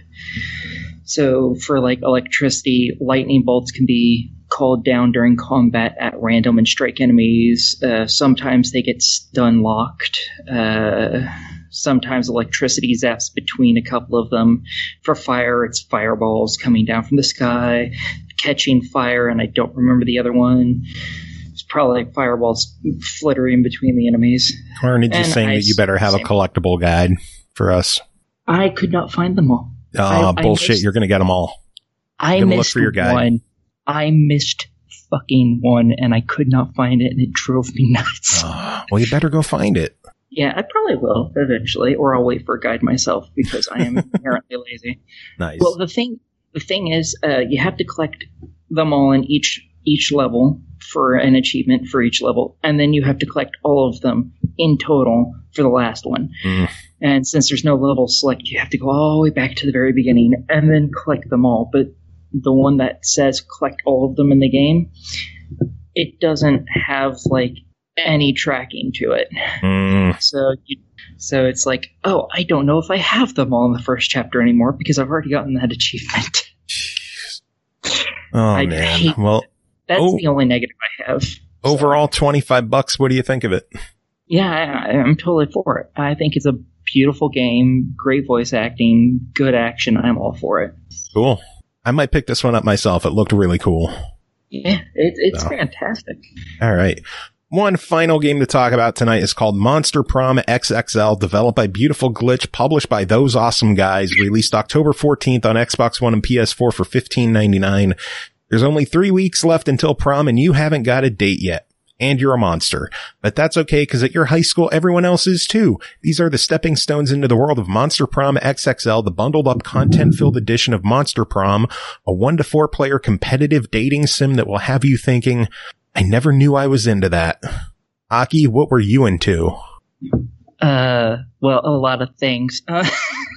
So for like electricity, lightning bolts can be called down during combat at random and strike enemies. Uh, sometimes they get stun locked. Uh, sometimes electricity zaps between a couple of them. For fire, it's fireballs coming down from the sky, catching fire, and I don't remember the other one. It's probably like fireballs flittering between the enemies. Arnie just saying that you better have a collectible guide for us. I could not find them all. Oh, I, bullshit. I missed, you're going to get them all. I missed look for your guide. one. I missed fucking one, and I could not find it, and it drove me nuts. Uh, well, you better go find it. Yeah, I probably will eventually, or I'll wait for a guide myself because I am inherently lazy. Nice. Well, the thing, the thing is, uh, you have to collect them all in each each level for an achievement for each level, and then you have to collect all of them in total for the last one. Mm. And since there's no level select, you have to go all the way back to the very beginning and then collect them all. But the one that says collect all of them in the game, it doesn't have like any tracking to it. Mm. So you, so it's like, oh, I don't know if I have them all in the first chapter anymore because I've already gotten that achievement. Oh, I man. hate Well, that's oh, the only negative I have. Overall, twenty-five bucks. What do you think of it? Yeah, I, I'm totally for it. I think it's a beautiful game, great voice acting, good action. I'm all for it. Cool. I might pick this one up myself. It looked really cool. Yeah, it, it's so. fantastic. All right. One final game to talk about tonight is called Monster Prom X X L, developed by Beautiful Glitch, published by Those Awesome Guys, released October fourteenth on Xbox One and P S four for fifteen ninety-nine. There's only three weeks left until prom, and you haven't got a date yet. And you're a monster. But that's okay, because at your high school, everyone else is too. These are the stepping stones into the world of Monster Prom X X L, the bundled-up, content-filled edition of Monster Prom, a one to four player competitive dating sim that will have you thinking, I never knew I was into that. Aki, what were you into? Uh, well, a lot of things. Uh,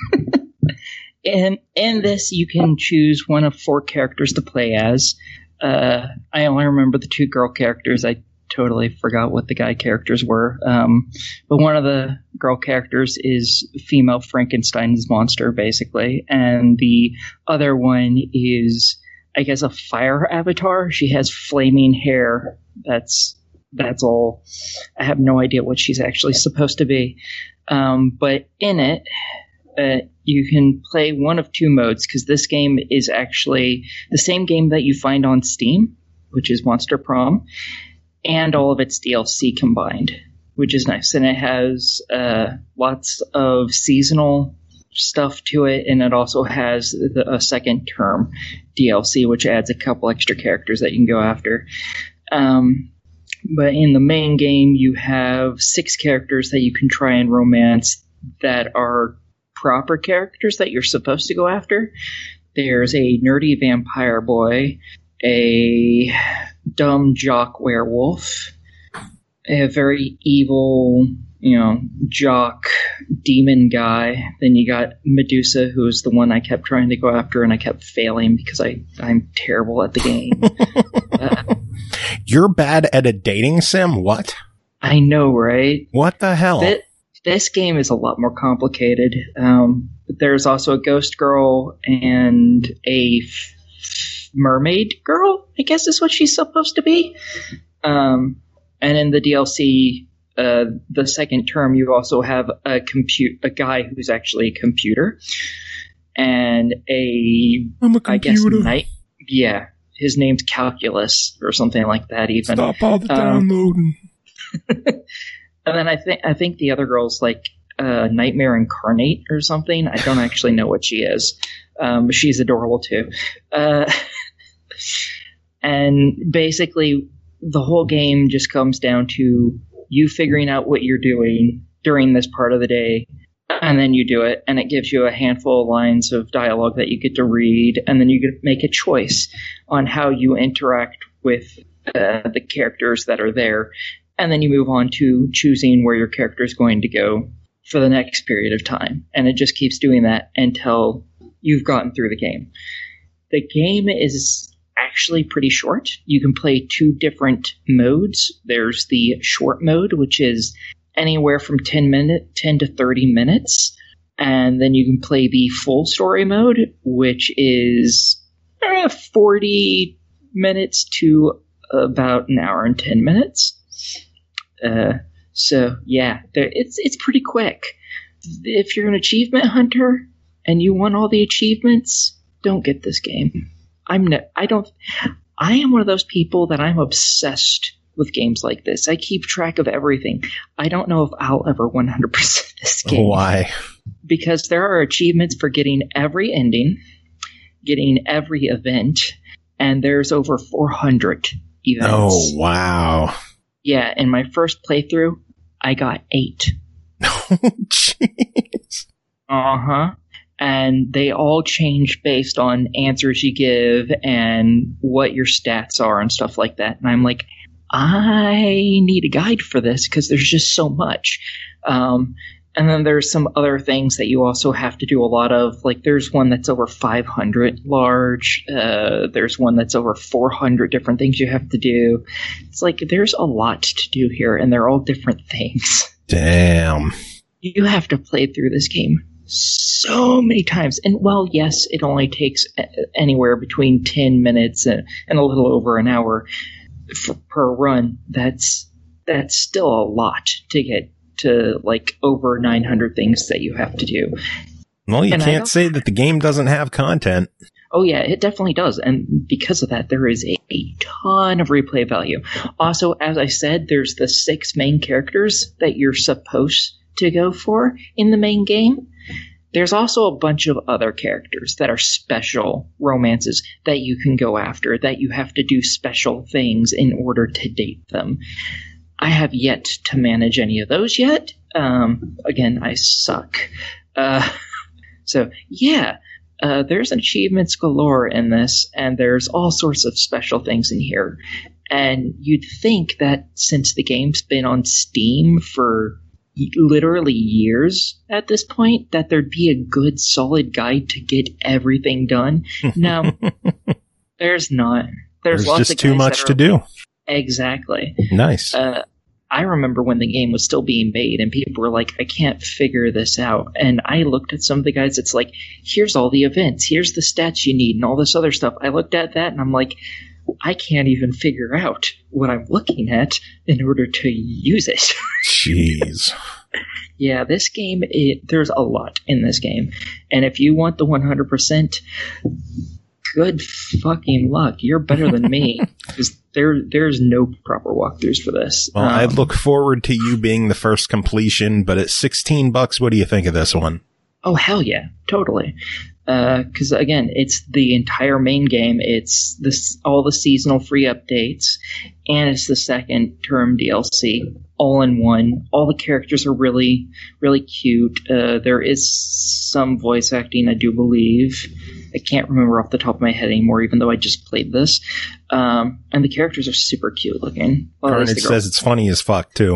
in in this, you can choose one of four characters to play as. Uh, I only remember the two girl characters. I totally forgot what the guy characters were. Um, but one of the girl characters is female Frankenstein's monster, basically. And the other one is, I guess, a fire avatar. She has flaming hair. That's that's all. I have no idea what she's actually supposed to be. Um, but in it, uh, you can play one of two modes, because this game is actually the same game that you find on Steam, which is Monster Prom, and all of its D L C combined, which is nice. And it has uh, lots of seasonal stuff to it, and it also has the, a second term D L C, which adds a couple extra characters that you can go after. Um, but in the main game, you have six characters that you can try and romance that are proper characters that you're supposed to go after. There's a nerdy vampire boy, a dumb jock werewolf, a very evil, you know, jock demon guy. Then you got Medusa, who's the one I kept trying to go after, and I kept failing because I, I'm terrible at the game. uh, You're bad at a dating sim? What? I know, right? What the hell? This, this game is a lot more complicated. Um, there's also a ghost girl and a f- mermaid girl, I guess is what she's supposed to be. Um, and in the D L C, uh, the second term, you also have a compute a guy who's actually a computer, and a I'm a I guess computer. knight. Yeah, his name's Calculus or something like that. Even Stop all the Um, downloading. and then I think I think the other girl's like uh, Nightmare Incarnate or something. I don't actually know what she is. Um, she's adorable too. Uh, and basically, the whole game just comes down to you figuring out what you're doing during this part of the day, and then you do it, and it gives you a handful of lines of dialogue that you get to read, and then you get to make a choice on how you interact with uh, the characters that are there, and then you move on to choosing where your character is going to go for the next period of time, and it just keeps doing that until you've gotten through the game. The game is actually pretty short. You can play two different modes. There's the short mode, which is anywhere from ten minute, ten to thirty minutes. And then you can play the full story mode, which is eh, forty minutes to about an hour and ten minutes. Uh, so yeah, there, it's it's pretty quick. If you're an achievement hunter and you want all the achievements, don't get this game. I'm ne- I don't. I am one of those people that I'm obsessed with games like this. I keep track of everything. I don't know if I'll ever one hundred percent this game. Why? Because there are achievements for getting every ending, getting every event, and there's over four hundred events. Oh, wow. Yeah, in my first playthrough, I got eight. Oh, jeez. Uh-huh. And they all change based on answers you give and what your stats are and stuff like that. And I'm like, I need a guide for this because there's just so much. Um, and then there's some other things that you also have to do a lot of. Like there's one that's over five hundred large. Uh, there's one that's over four hundred different things you have to do. It's like there's a lot to do here, and they're all different things. Damn. You have to play through this game so many times. And while, yes, it only takes anywhere between ten minutes and, and a little over an hour for, per run, that's that's still a lot to get to, like, over nine hundred things that you have to do. Well, you And I can't don't- say that the game doesn't have content. Oh, yeah, it definitely does. And because of that, there is a, a ton of replay value. Also, as I said, there's the six main characters that you're supposed to go for in the main game. There's also a bunch of other characters that are special romances that you can go after, that you have to do special things in order to date them. I have yet to manage any of those yet. Um, again, I suck. Uh, so, yeah, uh, there's achievements galore in this, and there's all sorts of special things in here. And you'd think that since the game's been on Steam for literally years at this point, that there'd be a good solid guide to get everything done. No, there's not. There's, There's lots just of too guys much that to are- do. Exactly. Nice. Uh, I remember when the game was still being made and people were like, I can't figure this out. And I looked at some of the guys, it's like, here's all the events, here's the stats you need and all this other stuff. I looked at that and I'm like, I can't even figure out what I'm looking at in order to use it. Jeez. Yeah, this game, it, there's a lot in this game. And if you want the one hundred percent, good fucking luck. You're better than me. Because there, there's no proper walkthroughs for this. Well, Um, I look forward to you being the first completion, but at sixteen bucks, what do you think of this one? Oh, hell yeah. Totally. Because, again, it's the entire main game. It's this all the seasonal free updates, and it's the second term D L C all in one. All the characters are really, really cute. Uh, there is some voice acting, I do believe. I can't remember off the top of my head anymore, even though I just played this. Um, and the characters are super cute looking. Well, at And least it the girls. says it's funny as fuck, too.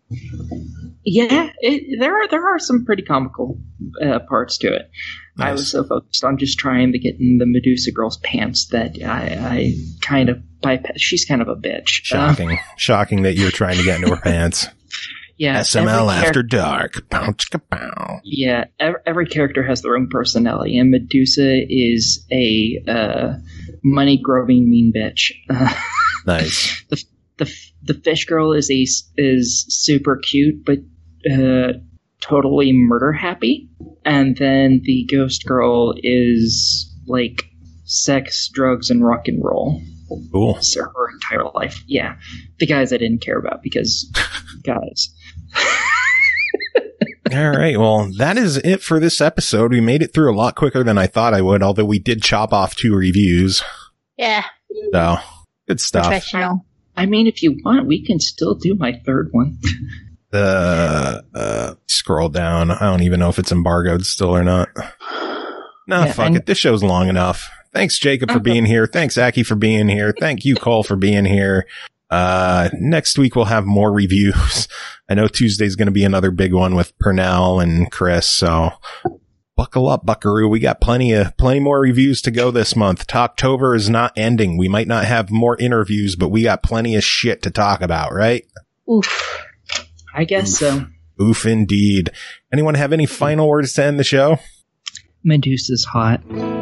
Yeah, it, there are there are some pretty comical uh, parts to it. I Nice. was so focused on just trying to get in the Medusa girl's pants that I, I kind of bypass. She's kind of a bitch. Shocking. Uh, Shocking that you're trying to get into her pants. Yeah. S M L char- After Dark. Bow, chicka, bow. Yeah. Every, every character has their own personality, and Medusa is a uh, money-grubbing mean bitch. Uh, nice. The, the the fish girl is a is super cute, but uh, totally murder happy. And then the ghost girl is like sex, drugs, and rock and roll. Cool. So her entire life. Yeah. The guys I didn't care about because guys. All right. Well, that is it for this episode. We made it through a lot quicker than I thought I would, although we did chop off two reviews. Yeah. So, good stuff. Professional. I mean, if you want, we can still do my third one. The uh, scroll down. I don't even know if it's embargoed still or not. Nah, yeah, fuck and- it. This show's long enough. Thanks, Jacob, for being here. Thanks, Aki, for being here. Thank you, Cole, for being here. Uh, next week we'll have more reviews. I know Tuesday's going to be another big one with Purnell and Chris. So buckle up, buckaroo. We got plenty of, plenty more reviews to go this month. Talktober is not ending. We might not have more interviews, but we got plenty of shit to talk about, right? Oof. I guess so. Oof, indeed. Anyone have any final words to end the show? Medusa's hot.